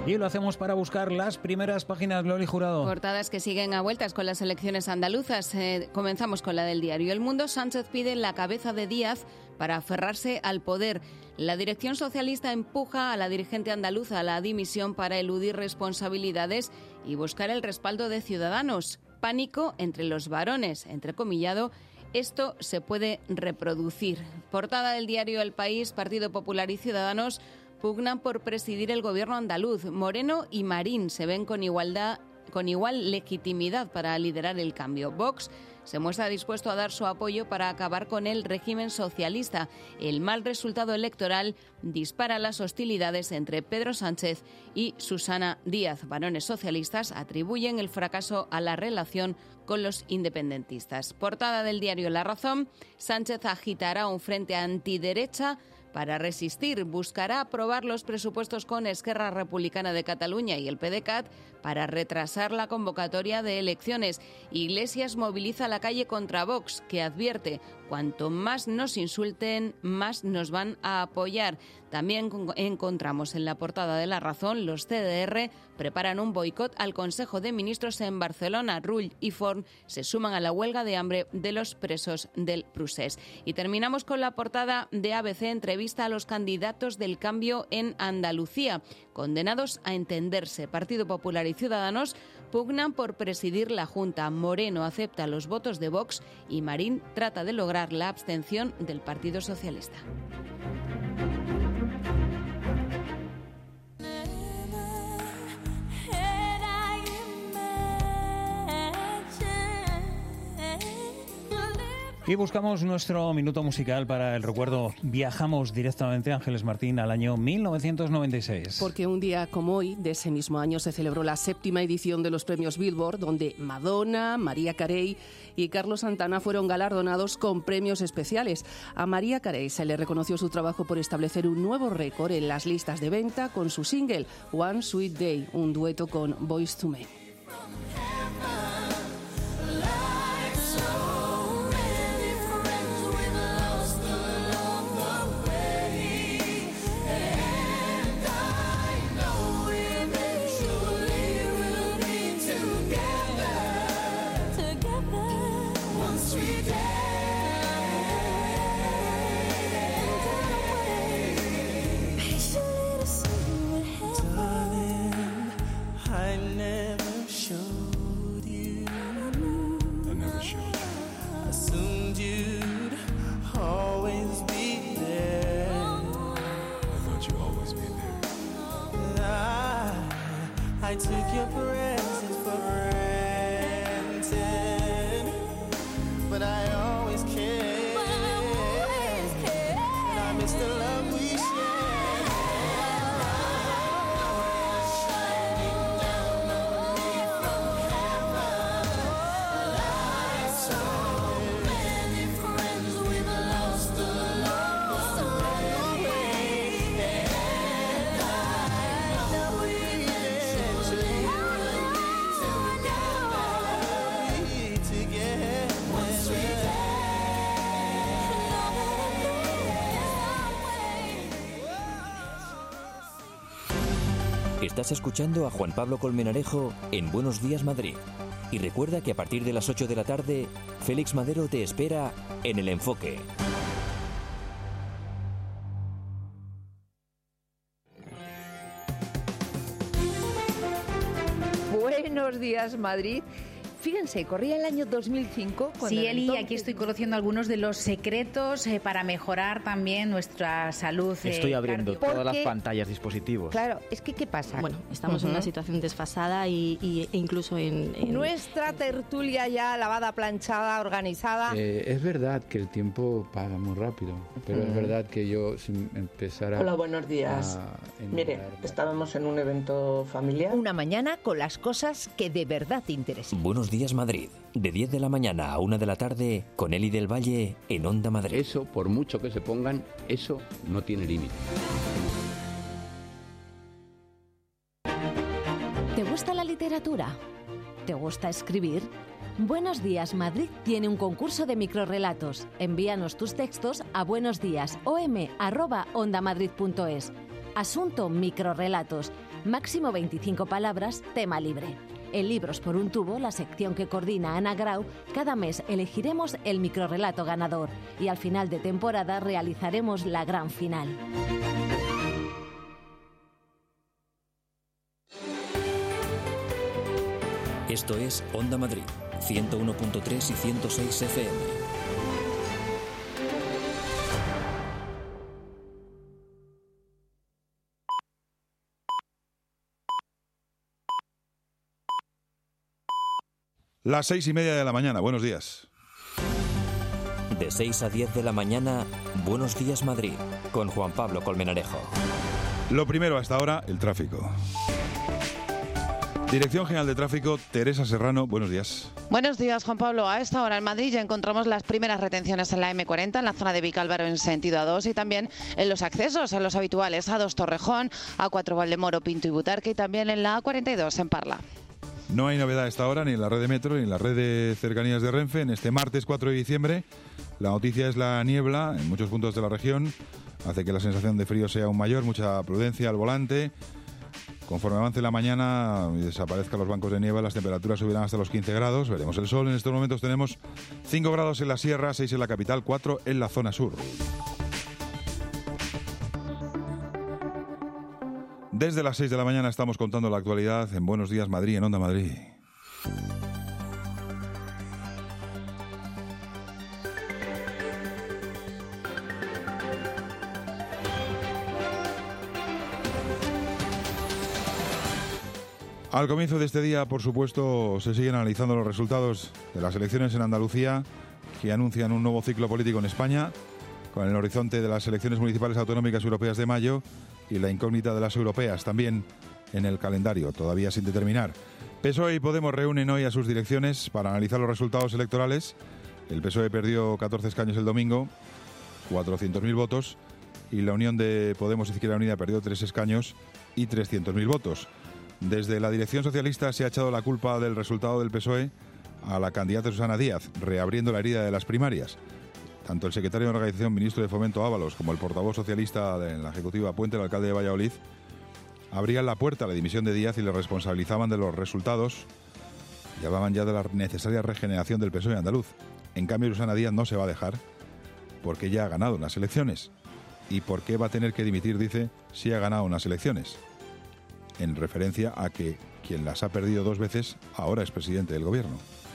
Y lo hacemos para buscar las primeras páginas, Loli Jurado. Portadas que siguen a vueltas con las elecciones andaluzas. Eh, comenzamos con la del diario El Mundo. Sánchez pide la cabeza de Díaz para aferrarse al poder. La dirección socialista empuja a la dirigente andaluza a la dimisión para eludir responsabilidades y buscar el respaldo de Ciudadanos. Pánico entre los varones, entrecomillado. Esto se puede reproducir. Portada del diario El País. Partido Popular y Ciudadanos pugnan por presidir el gobierno andaluz. Moreno y Marín se ven con igualdad, con igual legitimidad para liderar el cambio. Vox se muestra dispuesto a dar su apoyo para acabar con el régimen socialista. El mal resultado electoral dispara las hostilidades entre Pedro Sánchez y Susana Díaz. Varones socialistas atribuyen el fracaso a la relación con los independentistas. Portada del diario La Razón. Sánchez agitará un frente antiderecha para resistir. Buscará aprobar los presupuestos con Esquerra Republicana de Cataluña y el PDeCAT para retrasar la convocatoria de elecciones. Iglesias moviliza la calle contra Vox, que advierte: cuanto más nos insulten, más nos van a apoyar. También encontramos en la portada de La Razón: los C D R preparan un boicot al Consejo de Ministros en Barcelona. Rull y Forn se suman a la huelga de hambre de los presos del Prusés. Y terminamos con la portada de A B C: entrevista a los candidatos del cambio en Andalucía. Condenados a entenderse. Partido Popular y Ciudadanos pugnan por presidir la Junta. Moreno acepta los votos de Vox y Marín trata de lograr la abstención del Partido Socialista. Y buscamos nuestro minuto musical para el recuerdo. Viajamos directamente, Ángeles Martín, al año mil novecientos noventa y seis. Porque un día como hoy, de ese mismo año, se celebró la séptima edición de los premios Billboard, donde Madonna, Mariah Carey y Carlos Santana fueron galardonados con premios especiales. A Mariah Carey se le reconoció su trabajo por establecer un nuevo récord en las listas de venta con su single One Sweet Day, un dueto con Boyz two Men. I took your presence for granted, but I always cared, but I always cared, and I miss the love we shared. Shining down on me from heaven, like so many friends we've lost along the way, and I know we Estás escuchando a Juan Pablo Colmenarejo en Buenos Días Madrid. Y recuerda que a partir de las ocho de la tarde, Félix Madero te espera en El Enfoque. Buenos días, Madrid. Fíjense, corría el año dos mil cinco. Sí, Eli, entonces... aquí estoy conociendo algunos de los secretos eh, para mejorar también nuestra salud. Eh, estoy abriendo cardio... todas Porque... las pantallas, dispositivos. Claro, es que ¿qué pasa? Bueno, estamos uh-huh. en una situación desfasada y, y, e incluso en, en... Nuestra tertulia ya lavada, planchada, organizada. Eh, es verdad que el tiempo pasa muy rápido, pero uh-huh. es verdad que yo si empezara... Hola, buenos días. Mire, estábamos en un evento familiar. Una mañana con las cosas que de verdad te interesan. Buenos días, Madrid. De diez de la mañana a una de la tarde con Eli del Valle en Onda Madrid. Eso, por mucho que se pongan, eso no tiene límite. ¿Te gusta la literatura? ¿Te gusta escribir? Buenos Días Madrid tiene un concurso de microrrelatos. Envíanos tus textos a buenosdiasom arroba ondamadrid punto es. Asunto microrrelatos. Máximo veinticinco palabras, tema libre. En Libros por un tubo, la sección que coordina Ana Grau, cada mes elegiremos el microrrelato ganador y al final de temporada realizaremos la gran final. Esto es Onda Madrid, ciento uno punto tres y ciento seis F M. Las seis y media de la mañana, buenos días. De seis a diez de la mañana, Buenos Días Madrid, con Juan Pablo Colmenarejo. Lo primero hasta ahora, el tráfico. Dirección General de Tráfico, Teresa Serrano, buenos días. Buenos días, Juan Pablo. A esta hora en Madrid ya encontramos las primeras retenciones en la eme cuarenta, en la zona de Vicálvaro en sentido A dos y también en los accesos a los habituales A dos Torrejón, A cuatro Valdemoro, Pinto y Butarque y también en la A cuarenta y dos en Parla. No hay novedad a esta hora ni en la red de metro ni en la red de cercanías de Renfe. En este martes cuatro de diciembre, la noticia es la niebla en muchos puntos de la región. Hace que la sensación de frío sea aún mayor, mucha prudencia al volante. Conforme avance la mañana y desaparezcan los bancos de niebla, las temperaturas subirán hasta los quince grados. Veremos el sol. En estos momentos tenemos cinco grados en la sierra, seis en la capital, cuatro en la zona sur. Desde las seis de la mañana estamos contando la actualidad en Buenos Días Madrid, en Onda Madrid. Al comienzo de este día, por supuesto, se siguen analizando los resultados de las elecciones en Andalucía, que anuncian un nuevo ciclo político en España, con el horizonte de las elecciones municipales autonómicas europeas de mayo y la incógnita de las europeas también en el calendario, todavía sin determinar. P S O E y Podemos reúnen hoy a sus direcciones para analizar los resultados electorales. El P S O E perdió catorce escaños el domingo, cuatrocientos mil votos, y la Unión de Podemos Izquierda Unida perdió tres escaños y trescientos mil votos. Desde la dirección socialista se ha echado la culpa del resultado del P S O E a la candidata Susana Díaz, reabriendo la herida de las primarias. Tanto el secretario de Organización, ministro de Fomento Ábalos, como el portavoz socialista de la Ejecutiva Puente, el alcalde de Valladolid, abrían la puerta a la dimisión de Díaz y le responsabilizaban de los resultados y hablaban ya de la necesaria regeneración del P S O E andaluz. En cambio, Susana Díaz no se va a dejar porque ya ha ganado unas elecciones. ¿Y por qué va a tener que dimitir, dice, si ha ganado unas elecciones? En referencia a que quien las ha perdido dos veces ahora es presidente del gobierno.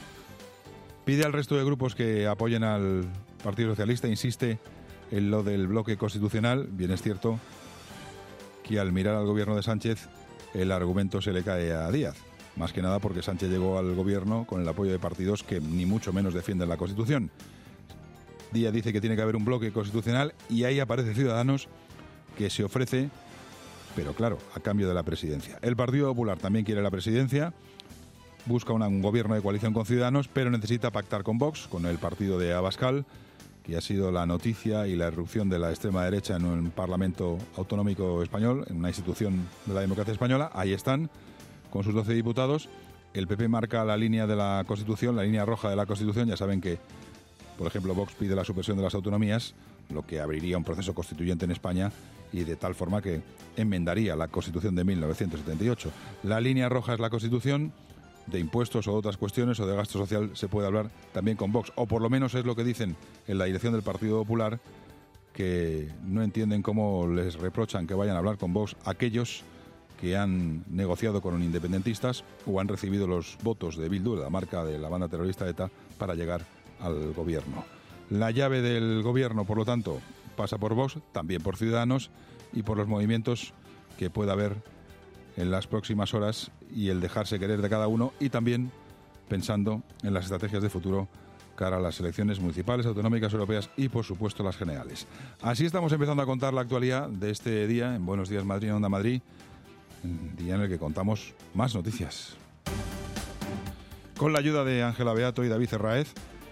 Pide al resto de grupos que apoyen al Partido Socialista, insiste en lo del bloque constitucional. Bien es cierto que al mirar al gobierno de Sánchez el argumento se le cae a Díaz, más que nada porque Sánchez llegó al gobierno con el apoyo de partidos que ni mucho menos defienden la Constitución. Díaz dice que tiene que haber un bloque constitucional y ahí aparece Ciudadanos, que se ofrece, pero claro, a cambio de la presidencia. El Partido Popular también quiere la presidencia, busca una, un gobierno de coalición con Ciudadanos, pero necesita pactar con Vox, con el partido de Abascal, que ha sido la noticia y la irrupción de la extrema derecha en un Parlamento autonómico español, en una institución de la democracia española. Ahí están, con sus doce diputados. El P P marca la línea de la Constitución, la línea roja de la Constitución. Ya saben que, por ejemplo, Vox pide la supresión de las autonomías, lo que abriría un proceso constituyente en España y de tal forma que enmendaría la Constitución de mil novecientos setenta y ocho. La línea roja es la Constitución. De impuestos o de otras cuestiones o de gasto social se puede hablar también con Vox, o por lo menos es lo que dicen en la dirección del Partido Popular, que no entienden cómo les reprochan que vayan a hablar con Vox aquellos que han negociado con independentistas o han recibido los votos de Bildu, la marca de la banda terrorista ETA, para llegar al gobierno. La llave del gobierno, por lo tanto, pasa por Vox, también por Ciudadanos y por los movimientos que pueda haber en las próximas horas y el dejarse querer de cada uno, y también pensando en las estrategias de futuro cara a las elecciones municipales, autonómicas, europeas y, por supuesto, las generales. Así estamos empezando a contar la actualidad de este día en Buenos Días Madrid, en Onda Madrid, día en el que contamos más noticias. Con la ayuda de Ángela Beato y David Herráez,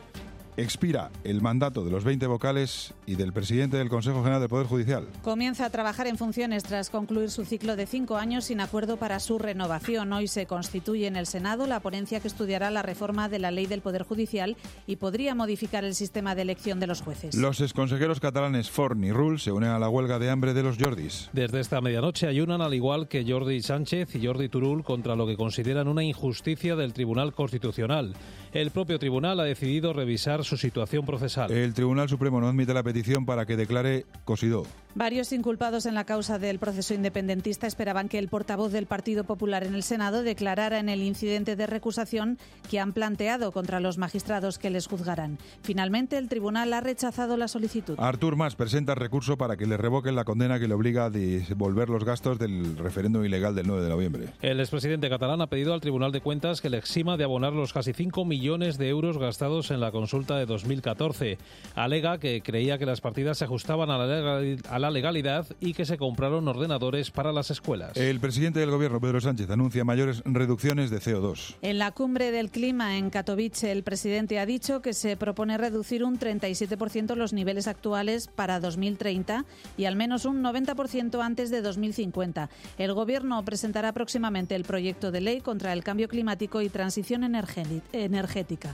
expira el mandato de los veinte vocales y del presidente del Consejo General del Poder Judicial. Comienza a trabajar en funciones tras concluir su ciclo de cinco años sin acuerdo para su renovación. Hoy se constituye en el Senado la ponencia que estudiará la reforma de la ley del Poder Judicial y podría modificar el sistema de elección de los jueces. Los exconsejeros catalanes Forn y Rull se unen a la huelga de hambre de los Jordis. Desde esta medianoche ayunan, al igual que Jordi Sánchez y Jordi Turull, contra lo que consideran una injusticia del Tribunal Constitucional. El propio tribunal ha decidido revisar su situación procesal. El Tribunal Supremo no admite la petición para que declare Cosidó. Varios inculpados en la causa del proceso independentista esperaban que el portavoz del Partido Popular en el Senado declarara en el incidente de recusación que han planteado contra los magistrados que les juzgarán. Finalmente, el tribunal ha rechazado la solicitud. Artur Mas presenta recurso para que le revoquen la condena que le obliga a devolver los gastos del referéndum ilegal del nueve de noviembre. El expresidente catalán ha pedido al Tribunal de Cuentas que le exima de abonar los casi cinco millones de euros gastados en la consulta de dos mil catorce. Alega que creía que las partidas se ajustaban a la legalidad la legalidad y que se compraron ordenadores para las escuelas. El presidente del Gobierno, Pedro Sánchez, anuncia mayores reducciones de C O dos. En la cumbre del clima en Katowice, el presidente ha dicho que se propone reducir un treinta y siete por ciento los niveles actuales para dos mil treinta y al menos un noventa por ciento antes de dos mil cincuenta. El Gobierno presentará próximamente el proyecto de ley contra el cambio climático y transición energética.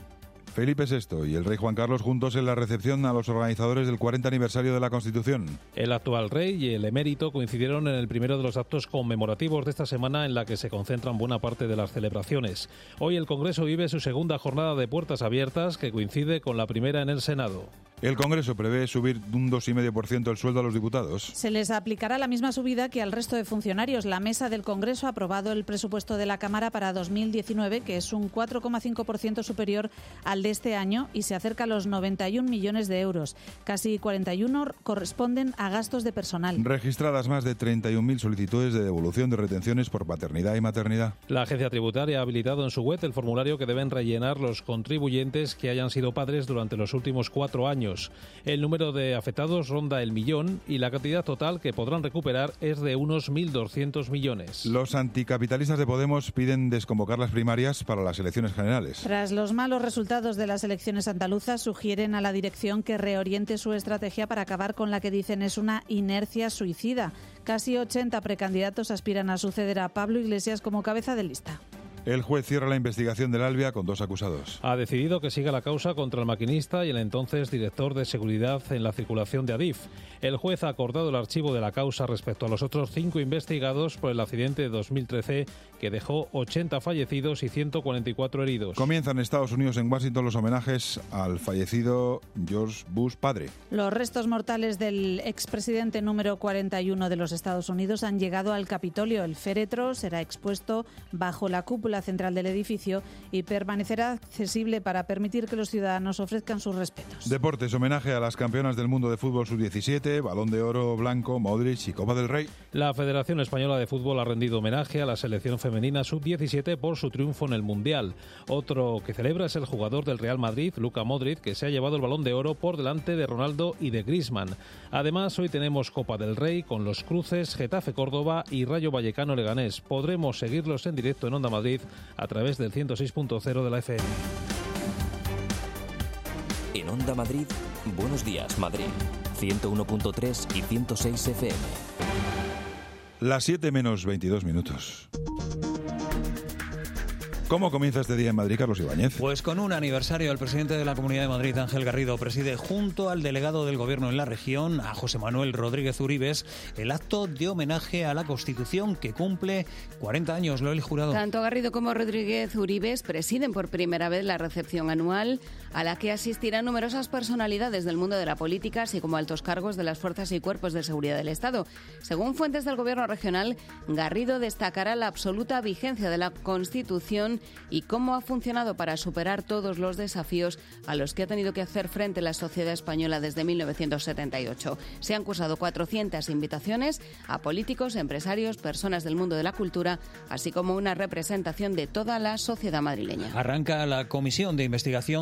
Felipe sexto y el rey Juan Carlos juntos en la recepción a los organizadores del cuarenta aniversario de la Constitución. El actual rey y el emérito coincidieron en el primero de los actos conmemorativos de esta semana, en la que se concentran buena parte de las celebraciones. Hoy el Congreso vive su segunda jornada de puertas abiertas, que coincide con la primera en el Senado. El Congreso prevé subir un dos coma cinco por ciento el sueldo a los diputados. Se les aplicará la misma subida que al resto de funcionarios. La mesa del Congreso ha aprobado el presupuesto de la Cámara para dos mil diecinueve, que es un cuatro coma cinco por ciento superior al de este año y se acerca a los noventa y un millones de euros. Casi cuarenta y uno corresponden a gastos de personal. Registradas más de treinta y un mil solicitudes de devolución de retenciones por paternidad y maternidad. La agencia tributaria ha habilitado en su web el formulario que deben rellenar los contribuyentes que hayan sido padres durante los últimos cuatro años. El número de afectados ronda el millón y la cantidad total que podrán recuperar es de unos mil doscientos millones. Los anticapitalistas de Podemos piden desconvocar las primarias para las elecciones generales. Tras los malos resultados de las elecciones andaluzas, sugieren a la dirección que reoriente su estrategia para acabar con la que dicen es una inercia suicida. Casi ochenta precandidatos aspiran a suceder a Pablo Iglesias como cabeza de lista. El juez cierra la investigación del Albia con dos acusados. Ha decidido que siga la causa contra el maquinista y el entonces director de seguridad en la circulación de Adif. El juez ha acordado el archivo de la causa respecto a los otros cinco investigados por el accidente de dos mil trece que dejó ochenta fallecidos y ciento cuarenta y cuatro heridos. Comienzan en Estados Unidos, en Washington, los homenajes al fallecido George Bush padre. Los restos mortales del expresidente número cuarenta y uno de los Estados Unidos han llegado al Capitolio. El féretro será expuesto bajo la cúpula central del edificio y permanecerá accesible para permitir que los ciudadanos ofrezcan sus respetos. Deportes, homenaje a las campeonas del mundo de fútbol sub diecisiete, Balón de Oro blanco, Modric y Copa del Rey. La Federación Española de Fútbol ha rendido homenaje a la selección femenina sub diecisiete por su triunfo en el Mundial. Otro que celebra es el jugador del Real Madrid, Luka Modric, que se ha llevado el Balón de Oro por delante de Ronaldo y de Griezmann. Además, hoy tenemos Copa del Rey con los cruces Getafe Córdoba y Rayo Vallecano Leganés. Podremos seguirlos en directo en Onda Madrid a través del ciento seis punto cero de la F M. En Onda Madrid, Buenos Días Madrid, ciento uno punto tres y ciento seis F M. Las siete menos veintidós minutos. ¿Cómo comienza este día en Madrid, Carlos Ibáñez? Pues con un aniversario. El presidente de la Comunidad de Madrid, Ángel Garrido, preside junto al delegado del Gobierno en la región, a José Manuel Rodríguez Uribes, el acto de homenaje a la Constitución que cumple cuarenta años. Lo he jurado. Tanto Garrido como Rodríguez Uribes presiden por primera vez la recepción anual, a la que asistirán numerosas personalidades del mundo de la política, así como altos cargos de las fuerzas y cuerpos de seguridad del Estado. Según fuentes del Gobierno regional, Garrido destacará la absoluta vigencia de la Constitución y cómo ha funcionado para superar todos los desafíos a los que ha tenido que hacer frente la sociedad española desde mil novecientos setenta y ocho. Se han cursado cuatrocientas invitaciones a políticos, empresarios, personas del mundo de la cultura, así como una representación de toda la sociedad madrileña. Arranca la Comisión de Investigación de Universo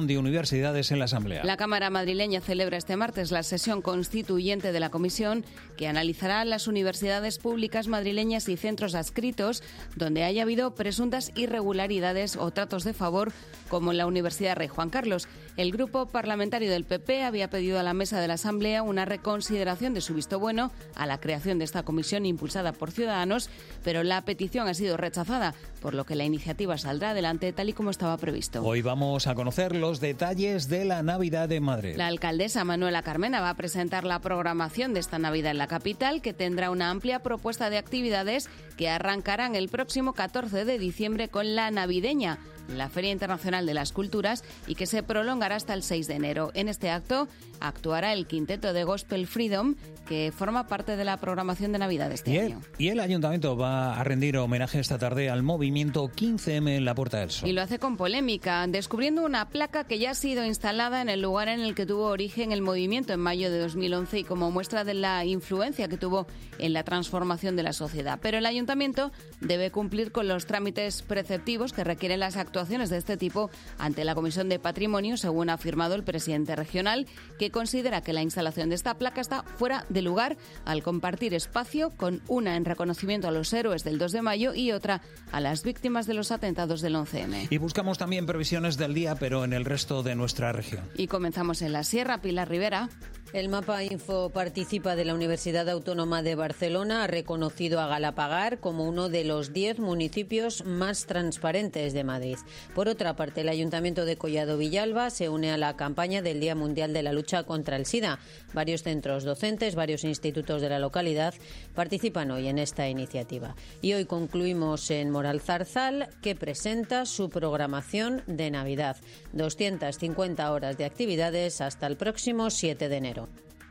universidades en la Asamblea. La Cámara madrileña celebra este martes la sesión constituyente de la comisión que analizará las universidades públicas madrileñas y centros adscritos donde haya habido presuntas irregularidades o tratos de favor, como en la Universidad Rey Juan Carlos. El grupo parlamentario del P P había pedido a la mesa de la Asamblea una reconsideración de su visto bueno a la creación de esta comisión impulsada por Ciudadanos, pero la petición ha sido rechazada, por lo que la iniciativa saldrá adelante tal y como estaba previsto. Hoy vamos a conocer los detalles de la Navidad de Madrid. La alcaldesa Manuela Carmena va a presentar la programación de esta Navidad en la capital, que tendrá una amplia propuesta de actividades que arrancarán el próximo catorce de diciembre con la navideña, la Feria Internacional de las Culturas, y que se prolongará hasta el seis de enero. En este acto actuará el quinteto de Gospel Freedom, que forma parte de la programación de Navidad de este y el, año. Y el Ayuntamiento va a rendir homenaje esta tarde al movimiento quince eme en la Puerta del Sol. Y lo hace con polémica, descubriendo una placa que ya ha sido instalada en el lugar en el que tuvo origen el movimiento en mayo de dos mil once y como muestra de la influencia que tuvo en la transformación de la sociedad. Pero el Ayuntamiento debe cumplir con los trámites preceptivos que requieren las actuaciones de este tipo ante la Comisión de Patrimonio, según ha afirmado el presidente regional, que considera que la instalación de esta placa está fuera de lugar al compartir espacio con una en reconocimiento a los héroes del dos de mayo y otra a las víctimas de los atentados del once eme. Y buscamos también previsiones del día, pero en el resto de nuestra región. Y comenzamos en la Sierra. Pilar Rivera. El Mapa Info Participa de la Universidad Autónoma de Barcelona ha reconocido a Galapagar como uno de los diez municipios más transparentes de Madrid. Por otra parte, el Ayuntamiento de Collado Villalba se une a la campaña del Día Mundial de la Lucha contra el SIDA. Varios centros docentes, varios institutos de la localidad participan hoy en esta iniciativa. Y hoy concluimos en Moralzarzal, que presenta su programación de Navidad. doscientas cincuenta horas de actividades hasta el próximo siete de enero.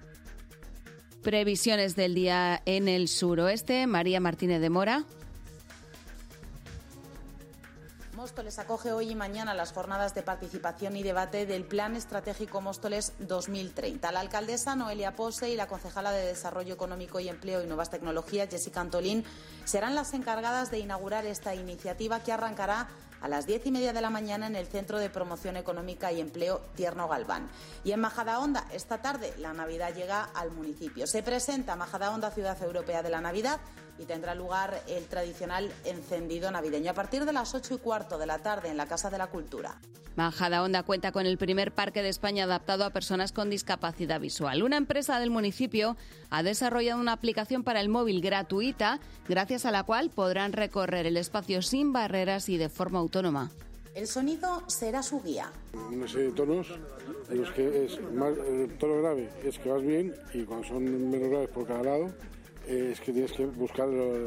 Previsiones del día en el suroeste. María Martínez de Mora. Móstoles acoge hoy y mañana las jornadas de participación y debate del Plan Estratégico Móstoles dos mil treinta. La alcaldesa Noelia Pose y la concejala de Desarrollo Económico y Empleo y Nuevas Tecnologías, Jessica Antolín, serán las encargadas de inaugurar esta iniciativa que arrancará a las diez y media de la mañana en el Centro de Promoción Económica y Empleo Tierno Galván. Y en Majadahonda, esta tarde, la Navidad llega al municipio. Se presenta Majadahonda Ciudad Europea de la Navidad y tendrá lugar el tradicional encendido navideño a partir de las ocho y cuarto de la tarde en la Casa de la Cultura. Majadahonda cuenta con el primer parque de España adaptado a personas con discapacidad visual. Una empresa del municipio ha desarrollado una aplicación para el móvil gratuita, gracias a la cual podrán recorrer el espacio sin barreras y de forma autónoma. El sonido será su guía. Una serie de tonos en los que es más, el tono grave es que vas bien y cuando son menos graves por cada lado es que tienes que buscar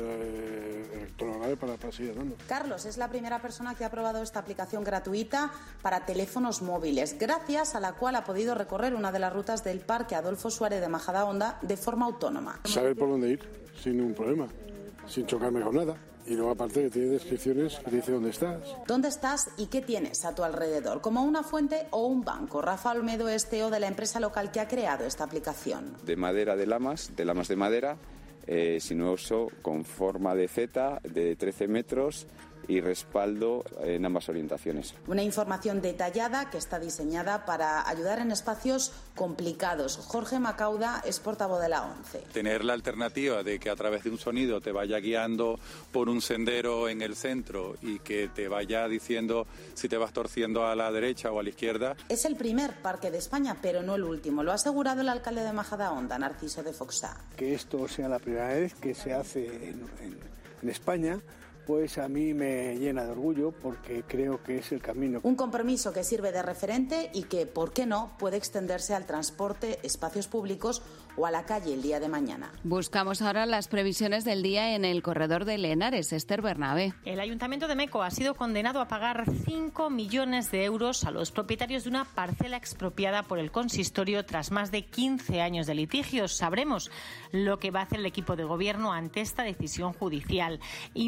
el tono grave para, para seguir andando. Carlos es la primera persona que ha probado esta aplicación gratuita para teléfonos móviles, gracias a la cual ha podido recorrer una de las rutas del Parque Adolfo Suárez de Majadahonda de forma autónoma. Saber por dónde ir sin ningún problema, sin chocarme con nada. Y luego aparte que tiene descripciones que te dice dónde estás. ¿Dónde estás y qué tienes a tu alrededor? Como una fuente o un banco. Rafa Olmedo es C E O de la empresa local que ha creado esta aplicación. De madera de lamas, de lamas de madera, eh, sinuoso con forma de Z de trece metros y respaldo en ambas orientaciones. Una información detallada que está diseñada para ayudar en espacios complicados. Jorge Macauda es portavoz de la ONCE. Tener la alternativa de que a través de un sonido te vaya guiando por un sendero en el centro y que te vaya diciendo si te vas torciendo a la derecha o a la izquierda. Es el primer parque de España, pero no el último. Lo ha asegurado el alcalde de Majadahonda, Narciso de Foxá. Que esto sea la primera vez que se hace en, en, en España, pues a mí me llena de orgullo porque creo que es el camino. Un compromiso que sirve de referente y que, ¿por qué no?, puede extenderse al transporte, espacios públicos o a la calle el día de mañana. Buscamos ahora las previsiones del día en el corredor de Lenares. Esther Bernabé. El Ayuntamiento de Meco ha sido condenado a pagar cinco millones de euros a los propietarios de una parcela expropiada por el consistorio tras más de quince años de litigios. Sabremos lo que va a hacer el equipo de gobierno ante esta decisión judicial. Información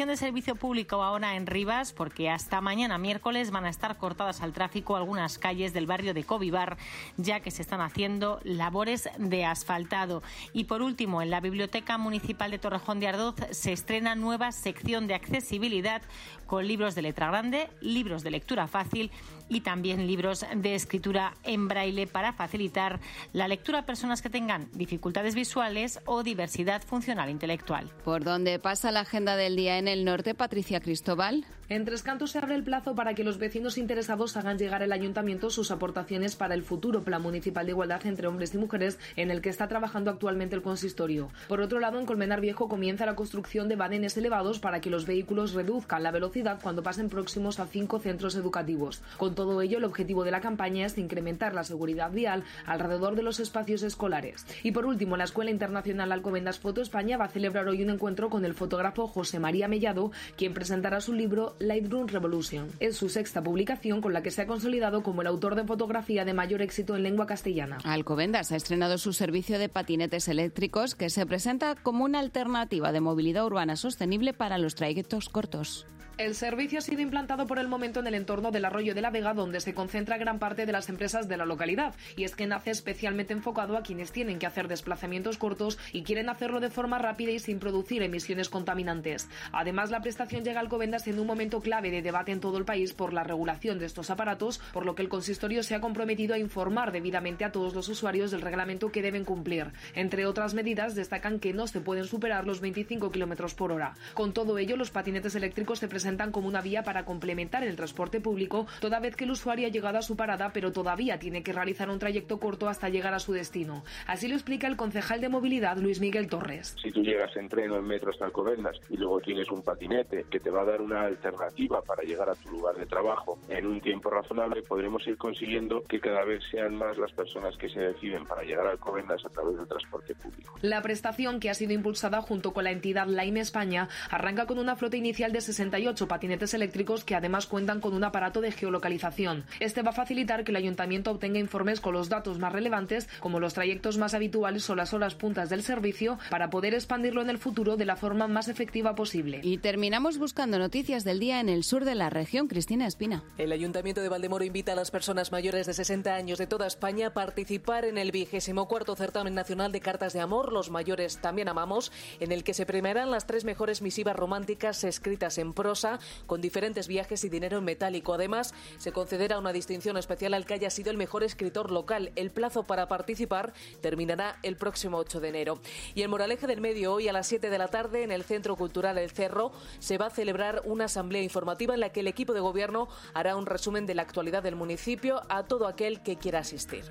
estación de servicio público ahora en Rivas, porque hasta mañana miércoles van a estar cortadas al tráfico algunas calles del barrio de Covivar, ya que se están haciendo labores de asfaltado. Y por último, en la Biblioteca Municipal de Torrejón de Ardoz se estrena nueva sección de accesibilidad con libros de letra grande, libros de lectura fácil y también libros de escritura en braille para facilitar la lectura a personas que tengan dificultades visuales o diversidad funcional intelectual. ¿Por dónde pasa la agenda del día en el norte, Patricia Cristóbal? En Tres Cantos se abre el plazo para que los vecinos interesados hagan llegar al ayuntamiento sus aportaciones para el futuro Plan Municipal de Igualdad entre Hombres y Mujeres en el que está trabajando actualmente el consistorio. Por otro lado, en Colmenar Viejo comienza la construcción de badenes elevados para que los vehículos reduzcan la velocidad cuando pasen próximos a cinco centros educativos. Con todo ello, el objetivo de la campaña es incrementar la seguridad vial alrededor de los espacios escolares. Y por último, la Escuela Internacional Alcobendas Foto España va a celebrar hoy un encuentro con el fotógrafo José María Mellado, quien presentará su libro Lightroom Revolution. Es su sexta publicación con la que se ha consolidado como el autor de fotografía de mayor éxito en lengua castellana. Alcobendas ha estrenado su servicio de patinetes eléctricos, que se presenta como una alternativa de movilidad urbana sostenible para los trayectos cortos. El servicio ha sido implantado por el momento en el entorno del Arroyo de la Vega, donde se concentra gran parte de las empresas de la localidad, y es que nace especialmente enfocado a quienes tienen que hacer desplazamientos cortos y quieren hacerlo de forma rápida y sin producir emisiones contaminantes. Además, la prestación llega a Alcobendas en un momento clave de debate en todo el país por la regulación de estos aparatos, por lo que el consistorio se ha comprometido a informar debidamente a todos los usuarios del reglamento que deben cumplir. Entre otras medidas, destacan que no se pueden superar los veinticinco kilómetros por hora. Con todo ello, los patinetes eléctricos se presentan como una vía para complementar el transporte público, toda vez que el usuario ha llegado a su parada, pero todavía tiene que realizar un trayecto corto hasta llegar a su destino. Así lo explica el concejal de movilidad, Luis Miguel Torres. Si tú llegas en tren o en metro hasta Alcobendas y luego tienes un patinete que te va a dar una alternativa para llegar a tu lugar de trabajo en un tiempo razonable, podremos ir consiguiendo que cada vez sean más las personas que se deciden para llegar a Alcobendas a través del transporte público. La prestación, que ha sido impulsada junto con la entidad Laime España, arranca con una flota inicial de sesenta y ocho patinetes eléctricos que además cuentan con un aparato de geolocalización. Este va a facilitar que el ayuntamiento obtenga informes con los datos más relevantes, como los trayectos más habituales o las horas puntas del servicio, para poder expandirlo en el futuro de la forma más efectiva posible. Y terminamos buscando noticias del día en el sur de la región. Cristina Espina. El Ayuntamiento de Valdemoro invita a las personas mayores de sesenta años de toda España a participar en el vigésimo cuarto certamen nacional de cartas de amor, Los Mayores También Amamos, en el que se premiarán las tres mejores misivas románticas escritas en prosa, con diferentes viajes y dinero en metálico. Además, se concederá una distinción especial al que haya sido el mejor escritor local. El plazo para participar terminará el próximo ocho de enero. Y en Moraleja del Medio, hoy a las siete de la tarde, en el Centro Cultural El Cerro, se va a celebrar una asamblea informativa en la que el equipo de gobierno hará un resumen de la actualidad del municipio a todo aquel que quiera asistir.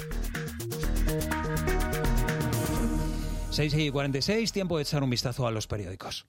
seis y cuarenta y seis, tiempo de echar un vistazo a los periódicos.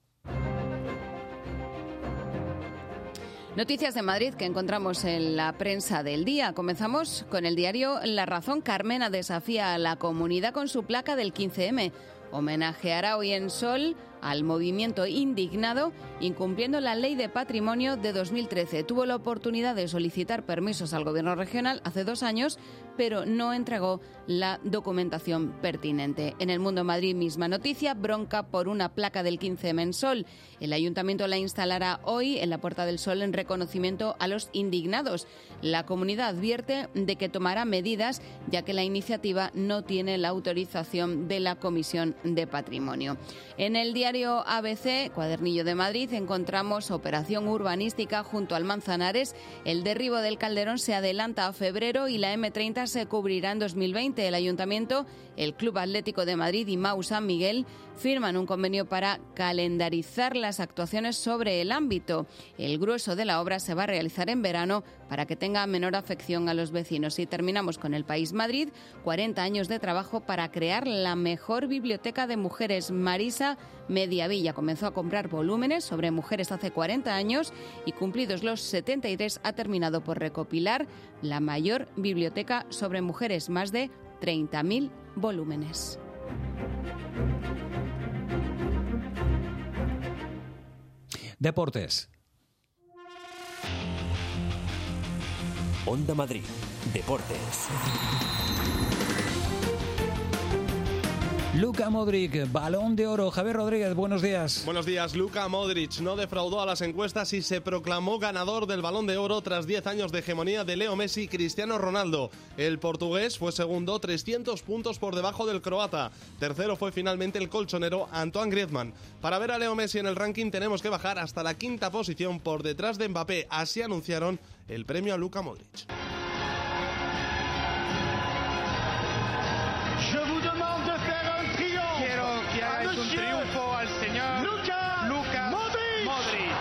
Noticias de Madrid que encontramos en la prensa del día. Comenzamos con el diario La Razón. Carmena desafía a la comunidad con su placa del quince eme. Homenajeará hoy en Sol al movimiento indignado, incumpliendo la Ley de Patrimonio de dos mil trece. Tuvo la oportunidad de solicitar permisos al Gobierno regional hace dos años, pero no entregó la documentación pertinente. En El Mundo Madrid, misma noticia, bronca por una placa del quince eme en Sol. El Ayuntamiento la instalará hoy en la Puerta del Sol en reconocimiento a los indignados. La comunidad advierte de que tomará medidas, ya que la iniciativa no tiene la autorización de la Comisión de Patrimonio. En el diario A B C, Cuadernillo de Madrid, encontramos operación urbanística junto al Manzanares. El derribo del Calderón se adelanta a febrero y la eme treinta se cubrirá en dos mil veinte. El Ayuntamiento, el Club Atlético de Madrid y Mau San Miguel firman un convenio para calendarizar las actuaciones sobre el ámbito. El grueso de la obra se va a realizar en verano para que tenga menor afección a los vecinos. Y terminamos con El País Madrid, cuarenta años de trabajo para crear la mejor biblioteca de mujeres. Marisa Mediavilla comenzó a comprar volúmenes sobre mujeres hace cuarenta años y, cumplidos los setenta y tres, ha terminado por recopilar la mayor biblioteca sobre mujeres, más de treinta mil volúmenes. Deportes. Onda Madrid. Deportes. Luka Modric, Balón de Oro. Javier Rodríguez, buenos días. Buenos días. Luka Modric no defraudó a las encuestas y se proclamó ganador del Balón de Oro tras diez años de hegemonía de Leo Messi y Cristiano Ronaldo. El portugués fue segundo, trescientos puntos por debajo del croata. Tercero fue finalmente el colchonero Antoine Griezmann. Para ver a Leo Messi en el ranking tenemos que bajar hasta la quinta posición por detrás de Mbappé. Así anunciaron el premio a Luka Modric. Quiero que hagáis un triunfo al señor Luka, Luka Modric. Modric.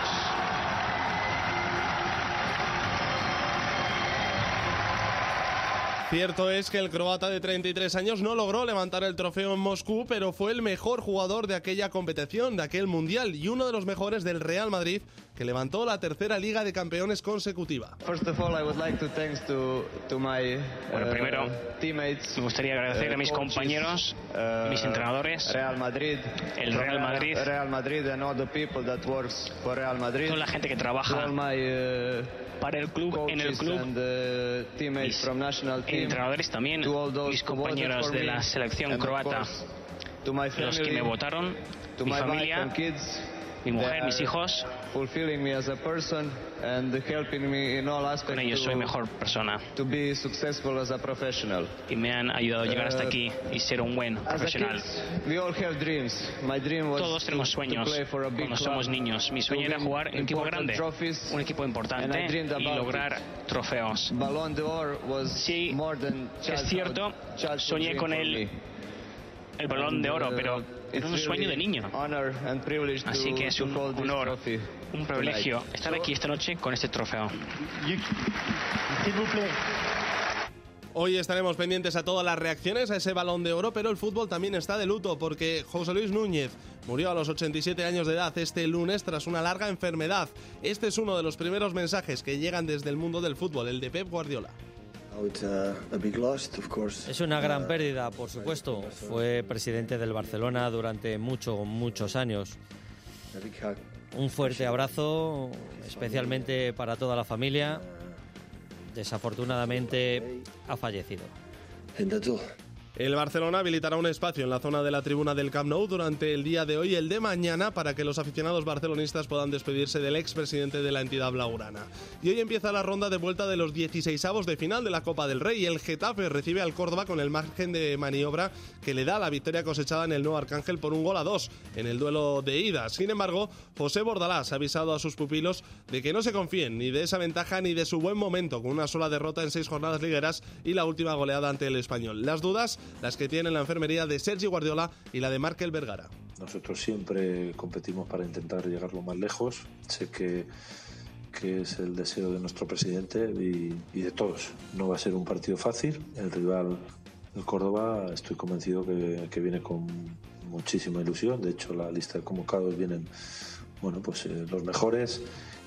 Cierto es que el croata de treinta y tres años no logró levantar el trofeo en Moscú, pero fue el mejor jugador de aquella competición, de aquel mundial, y uno de los mejores del Real Madrid, que levantó la tercera Liga de Campeones consecutiva. First of all, I would like to thanks to to my Bueno, primero, uh, teammates. me gustaría agradecer a mis compañeros, uh, mis entrenadores, Real Madrid, el Real Madrid, Real Madrid and all the people that works for Real Madrid. toda la gente que trabaja all my, uh, para el club, en el club, and, uh, teammates mis from national team, entrenadores también, mis compañeros de la selección croata, to my family, los que me votaron, to mi my familia, wife and kids, mi mujer, mis hijos. Fulfilling me as a person and helping me in all aspects. Con ellos soy mejor persona. To be successful as a professional. Y me han ayudado a llegar hasta aquí y ser un buen profesional. We all have dreams. My dream was Todos tenemos sueños cuando somos niños. Mi sueño era jugar en un equipo grande, un equipo importante y lograr trofeos. Sí, es cierto, soñé con el, el Balón de Oro, pero era un sueño de niño. Así que es un honor, un privilegio estar aquí esta noche con este trofeo. Hoy estaremos pendientes a todas las reacciones a ese Balón de Oro, pero el fútbol también está de luto porque José Luis Núñez murió a los ochenta y siete años de edad este lunes tras una larga enfermedad. Este es uno de los primeros mensajes que llegan desde el mundo del fútbol, el de Pep Guardiola. Es una gran pérdida, por supuesto. Fue presidente del Barcelona durante muchos, muchos años. Un fuerte abrazo, especialmente para toda la familia. Desafortunadamente ha fallecido. El Barcelona habilitará un espacio en la zona de la tribuna del Camp Nou durante el día de hoy y el de mañana para que los aficionados barcelonistas puedan despedirse del expresidente de la entidad blaugrana. Y hoy empieza la ronda de vuelta de los dieciseisavos de final de la Copa del Rey. El Getafe recibe al Córdoba con el margen de maniobra que le da la victoria cosechada en el Nuevo Arcángel por un gol a dos en el duelo de ida. Sin embargo, José Bordalás ha avisado a sus pupilos de que no se confíen ni de esa ventaja ni de su buen momento, con una sola derrota en seis jornadas ligueras y la última goleada ante el Español. Las dudas las que tiene la enfermería de Sergi Guardiola y la de Markel Vergara. Nosotros siempre competimos para intentar llegar lo más lejos. Sé que, que es el deseo de nuestro presidente y, y de todos. No va a ser un partido fácil. El rival, el Córdoba, estoy convencido que, que viene con muchísima ilusión. De hecho, la lista de convocados vienen, bueno, pues eh, los mejores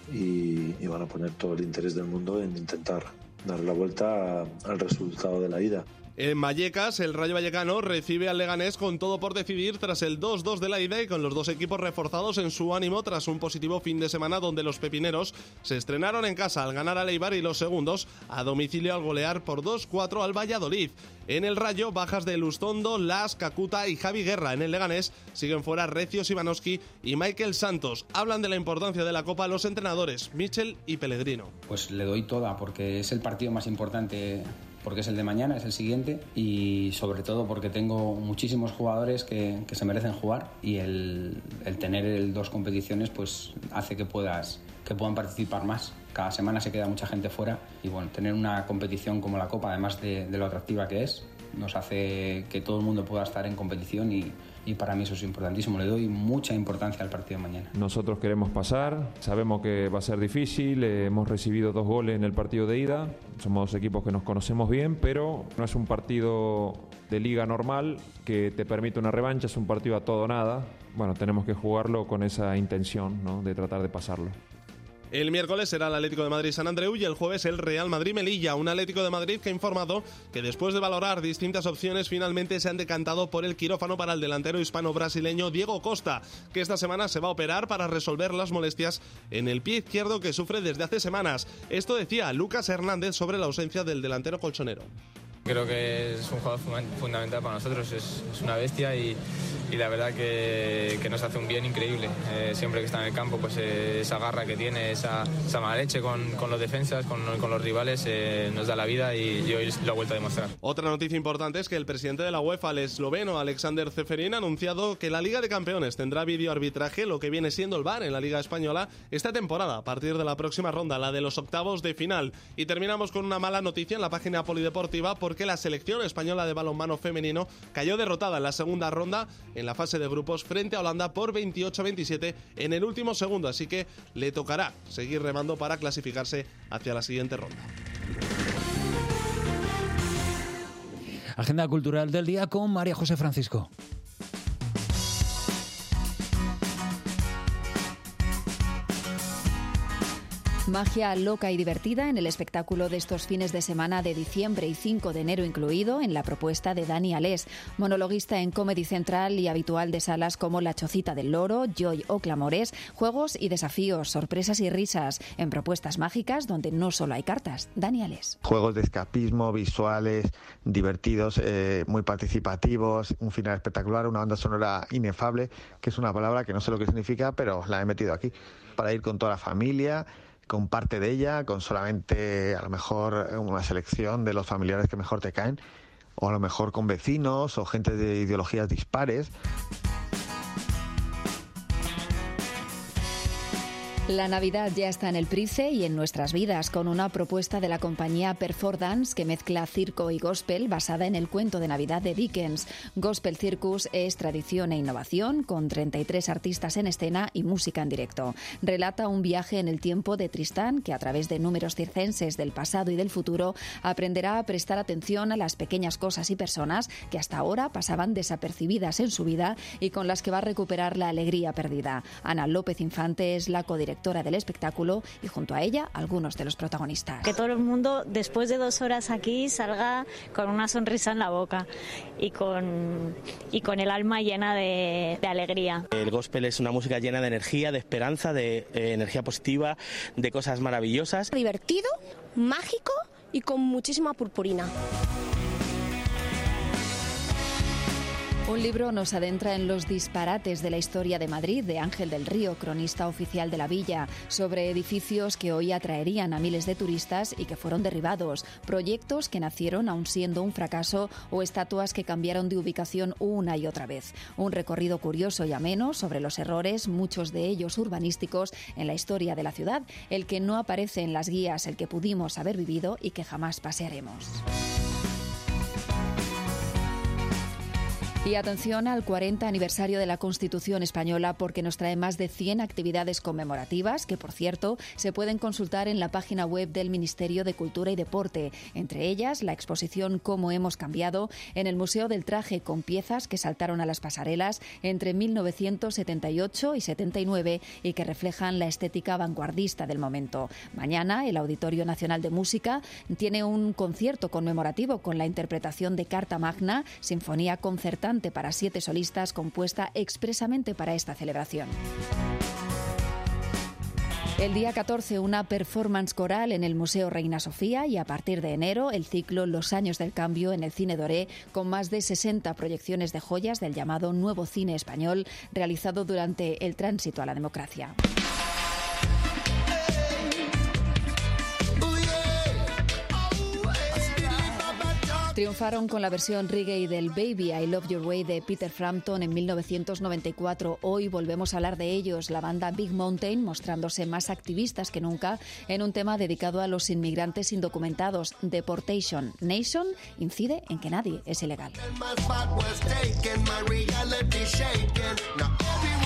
y, y van a poner todo el interés del mundo en intentar dar la vuelta a, al resultado de la ida. En Vallecas, el Rayo Vallecano recibe al Leganés con todo por decidir tras el dos dos de la ida y con los dos equipos reforzados en su ánimo tras un positivo fin de semana donde los pepineros se estrenaron en casa al ganar al Eibar y los segundos a domicilio al golear por dos cuatro al Valladolid. En el Rayo, bajas de Lustondo, Las, Kakuta y Javi Guerra. En el Leganés siguen fuera Recio Simanowski y Michael Santos. Hablan de la importancia de la Copa los entrenadores Michel y Pellegrino. Pues le doy toda porque es el partido más importante, porque es el de mañana, es el siguiente y sobre todo porque tengo muchísimos jugadores que, que se merecen jugar y el, el tener el dos competiciones pues hace que puedas que puedan participar más. Cada semana se queda mucha gente fuera y bueno, tener una competición como la Copa, además de, de lo atractiva que es, nos hace que todo el mundo pueda estar en competición y, y para mí eso es importantísimo. Le doy mucha importancia al partido de mañana. Nosotros queremos pasar, sabemos que va a ser difícil, eh, hemos recibido dos goles en el partido de ida, somos dos equipos que nos conocemos bien, pero no es un partido de liga normal que te permite una revancha, es un partido a todo o nada. Bueno, tenemos que jugarlo con esa intención, ¿no?, de tratar de pasarlo. El miércoles será el Atlético de Madrid-San Andreu y el jueves el Real Madrid-Melilla. Un Atlético de Madrid que ha informado que después de valorar distintas opciones finalmente se han decantado por el quirófano para el delantero hispano-brasileño Diego Costa, que esta semana se va a operar para resolver las molestias en el pie izquierdo que sufre desde hace semanas. Esto decía Lucas Hernández sobre la ausencia del delantero colchonero. Creo que es un jugador fundamental para nosotros, es, es una bestia y, y la verdad que, que nos hace un bien increíble. Eh, siempre que está en el campo, pues eh, esa garra que tiene, esa, esa mala leche con, con los defensas, con, con los rivales, eh, nos da la vida y, y hoy lo ha vuelto a demostrar. Otra noticia importante es que el presidente de la UEFA, el esloveno Alexander Ceferin, ha anunciado que la Liga de Campeones tendrá videoarbitraje, lo que viene siendo el V A R en la Liga Española, esta temporada, a partir de la próxima ronda, la de los octavos de final. Y terminamos con una mala noticia en la página polideportiva, porque que la selección española de balonmano femenino cayó derrotada en la segunda ronda en la fase de grupos frente a Holanda por veintiocho a veintisiete en el último segundo, así que le tocará seguir remando para clasificarse hacia la siguiente ronda. Agenda cultural del día con María José Francisco. Magia loca y divertida en el espectáculo de estos fines de semana de diciembre y cinco de enero incluido en la propuesta de Dani Alés, monologuista en Comedy Central y habitual de salas como La Chocita del Loro, Joy o Clamores, juegos y desafíos, sorpresas y risas en propuestas mágicas donde no solo hay cartas. Dani Alés. Juegos de escapismo, visuales, divertidos, eh, muy participativos, un final espectacular, una banda sonora inefable, que es una palabra que no sé lo que significa, pero la he metido aquí, para ir con toda la familia, con parte de ella, con solamente a lo mejor una selección de los familiares que mejor te caen, o a lo mejor con vecinos o gente de ideologías dispares. La Navidad ya está en el Price y en nuestras vidas, con una propuesta de la compañía Performance que mezcla circo y gospel basada en el cuento de Navidad de Dickens. Gospel Circus es tradición e innovación, con treinta y tres artistas en escena y música en directo. Relata un viaje en el tiempo de Tristán, que a través de números circenses del pasado y del futuro aprenderá a prestar atención a las pequeñas cosas y personas que hasta ahora pasaban desapercibidas en su vida y con las que va a recuperar la alegría perdida. Ana López Infante es la codirectora del espectáculo y junto a ella algunos de los protagonistas. Que todo el mundo después de dos horas aquí salga con una sonrisa en la boca y con, y con el alma llena de, de alegría. El gospel es una música llena de energía, de esperanza, de eh, energía positiva, de cosas maravillosas. Divertido, mágico y con muchísima purpurina. Un libro nos adentra en los disparates de la historia de Madrid, de Ángel del Río, cronista oficial de la villa, sobre edificios que hoy atraerían a miles de turistas y que fueron derribados, proyectos que nacieron aun siendo un fracaso o estatuas que cambiaron de ubicación una y otra vez. Un recorrido curioso y ameno sobre los errores, muchos de ellos urbanísticos, en la historia de la ciudad, el que no aparece en las guías, el que pudimos haber vivido y que jamás pasearemos. Y atención al cuarenta aniversario de la Constitución española, porque nos trae más de cien actividades conmemorativas que, por cierto, se pueden consultar en la página web del Ministerio de Cultura y Deporte. Entre ellas, la exposición Cómo hemos cambiado en el Museo del Traje, con piezas que saltaron a las pasarelas entre mil novecientos setenta y ocho y setenta y nueve y que reflejan la estética vanguardista del momento. Mañana, el Auditorio Nacional de Música tiene un concierto conmemorativo con la interpretación de Carta Magna, sinfonía concertante para siete solistas compuesta expresamente para esta celebración. El día catorce, una performance coral en el Museo Reina Sofía, y a partir de enero el ciclo Los Años del Cambio en el Cine Doré, con más de sesenta proyecciones de joyas del llamado Nuevo Cine Español realizado durante el tránsito a la democracia. Triunfaron con la versión reggae del Baby I Love Your Way de Peter Frampton en mil novecientos noventa y cuatro. Hoy volvemos a hablar de ellos, la banda Big Mountain mostrándose más activistas que nunca en un tema dedicado a los inmigrantes indocumentados. Deportation Nation incide en que nadie es ilegal.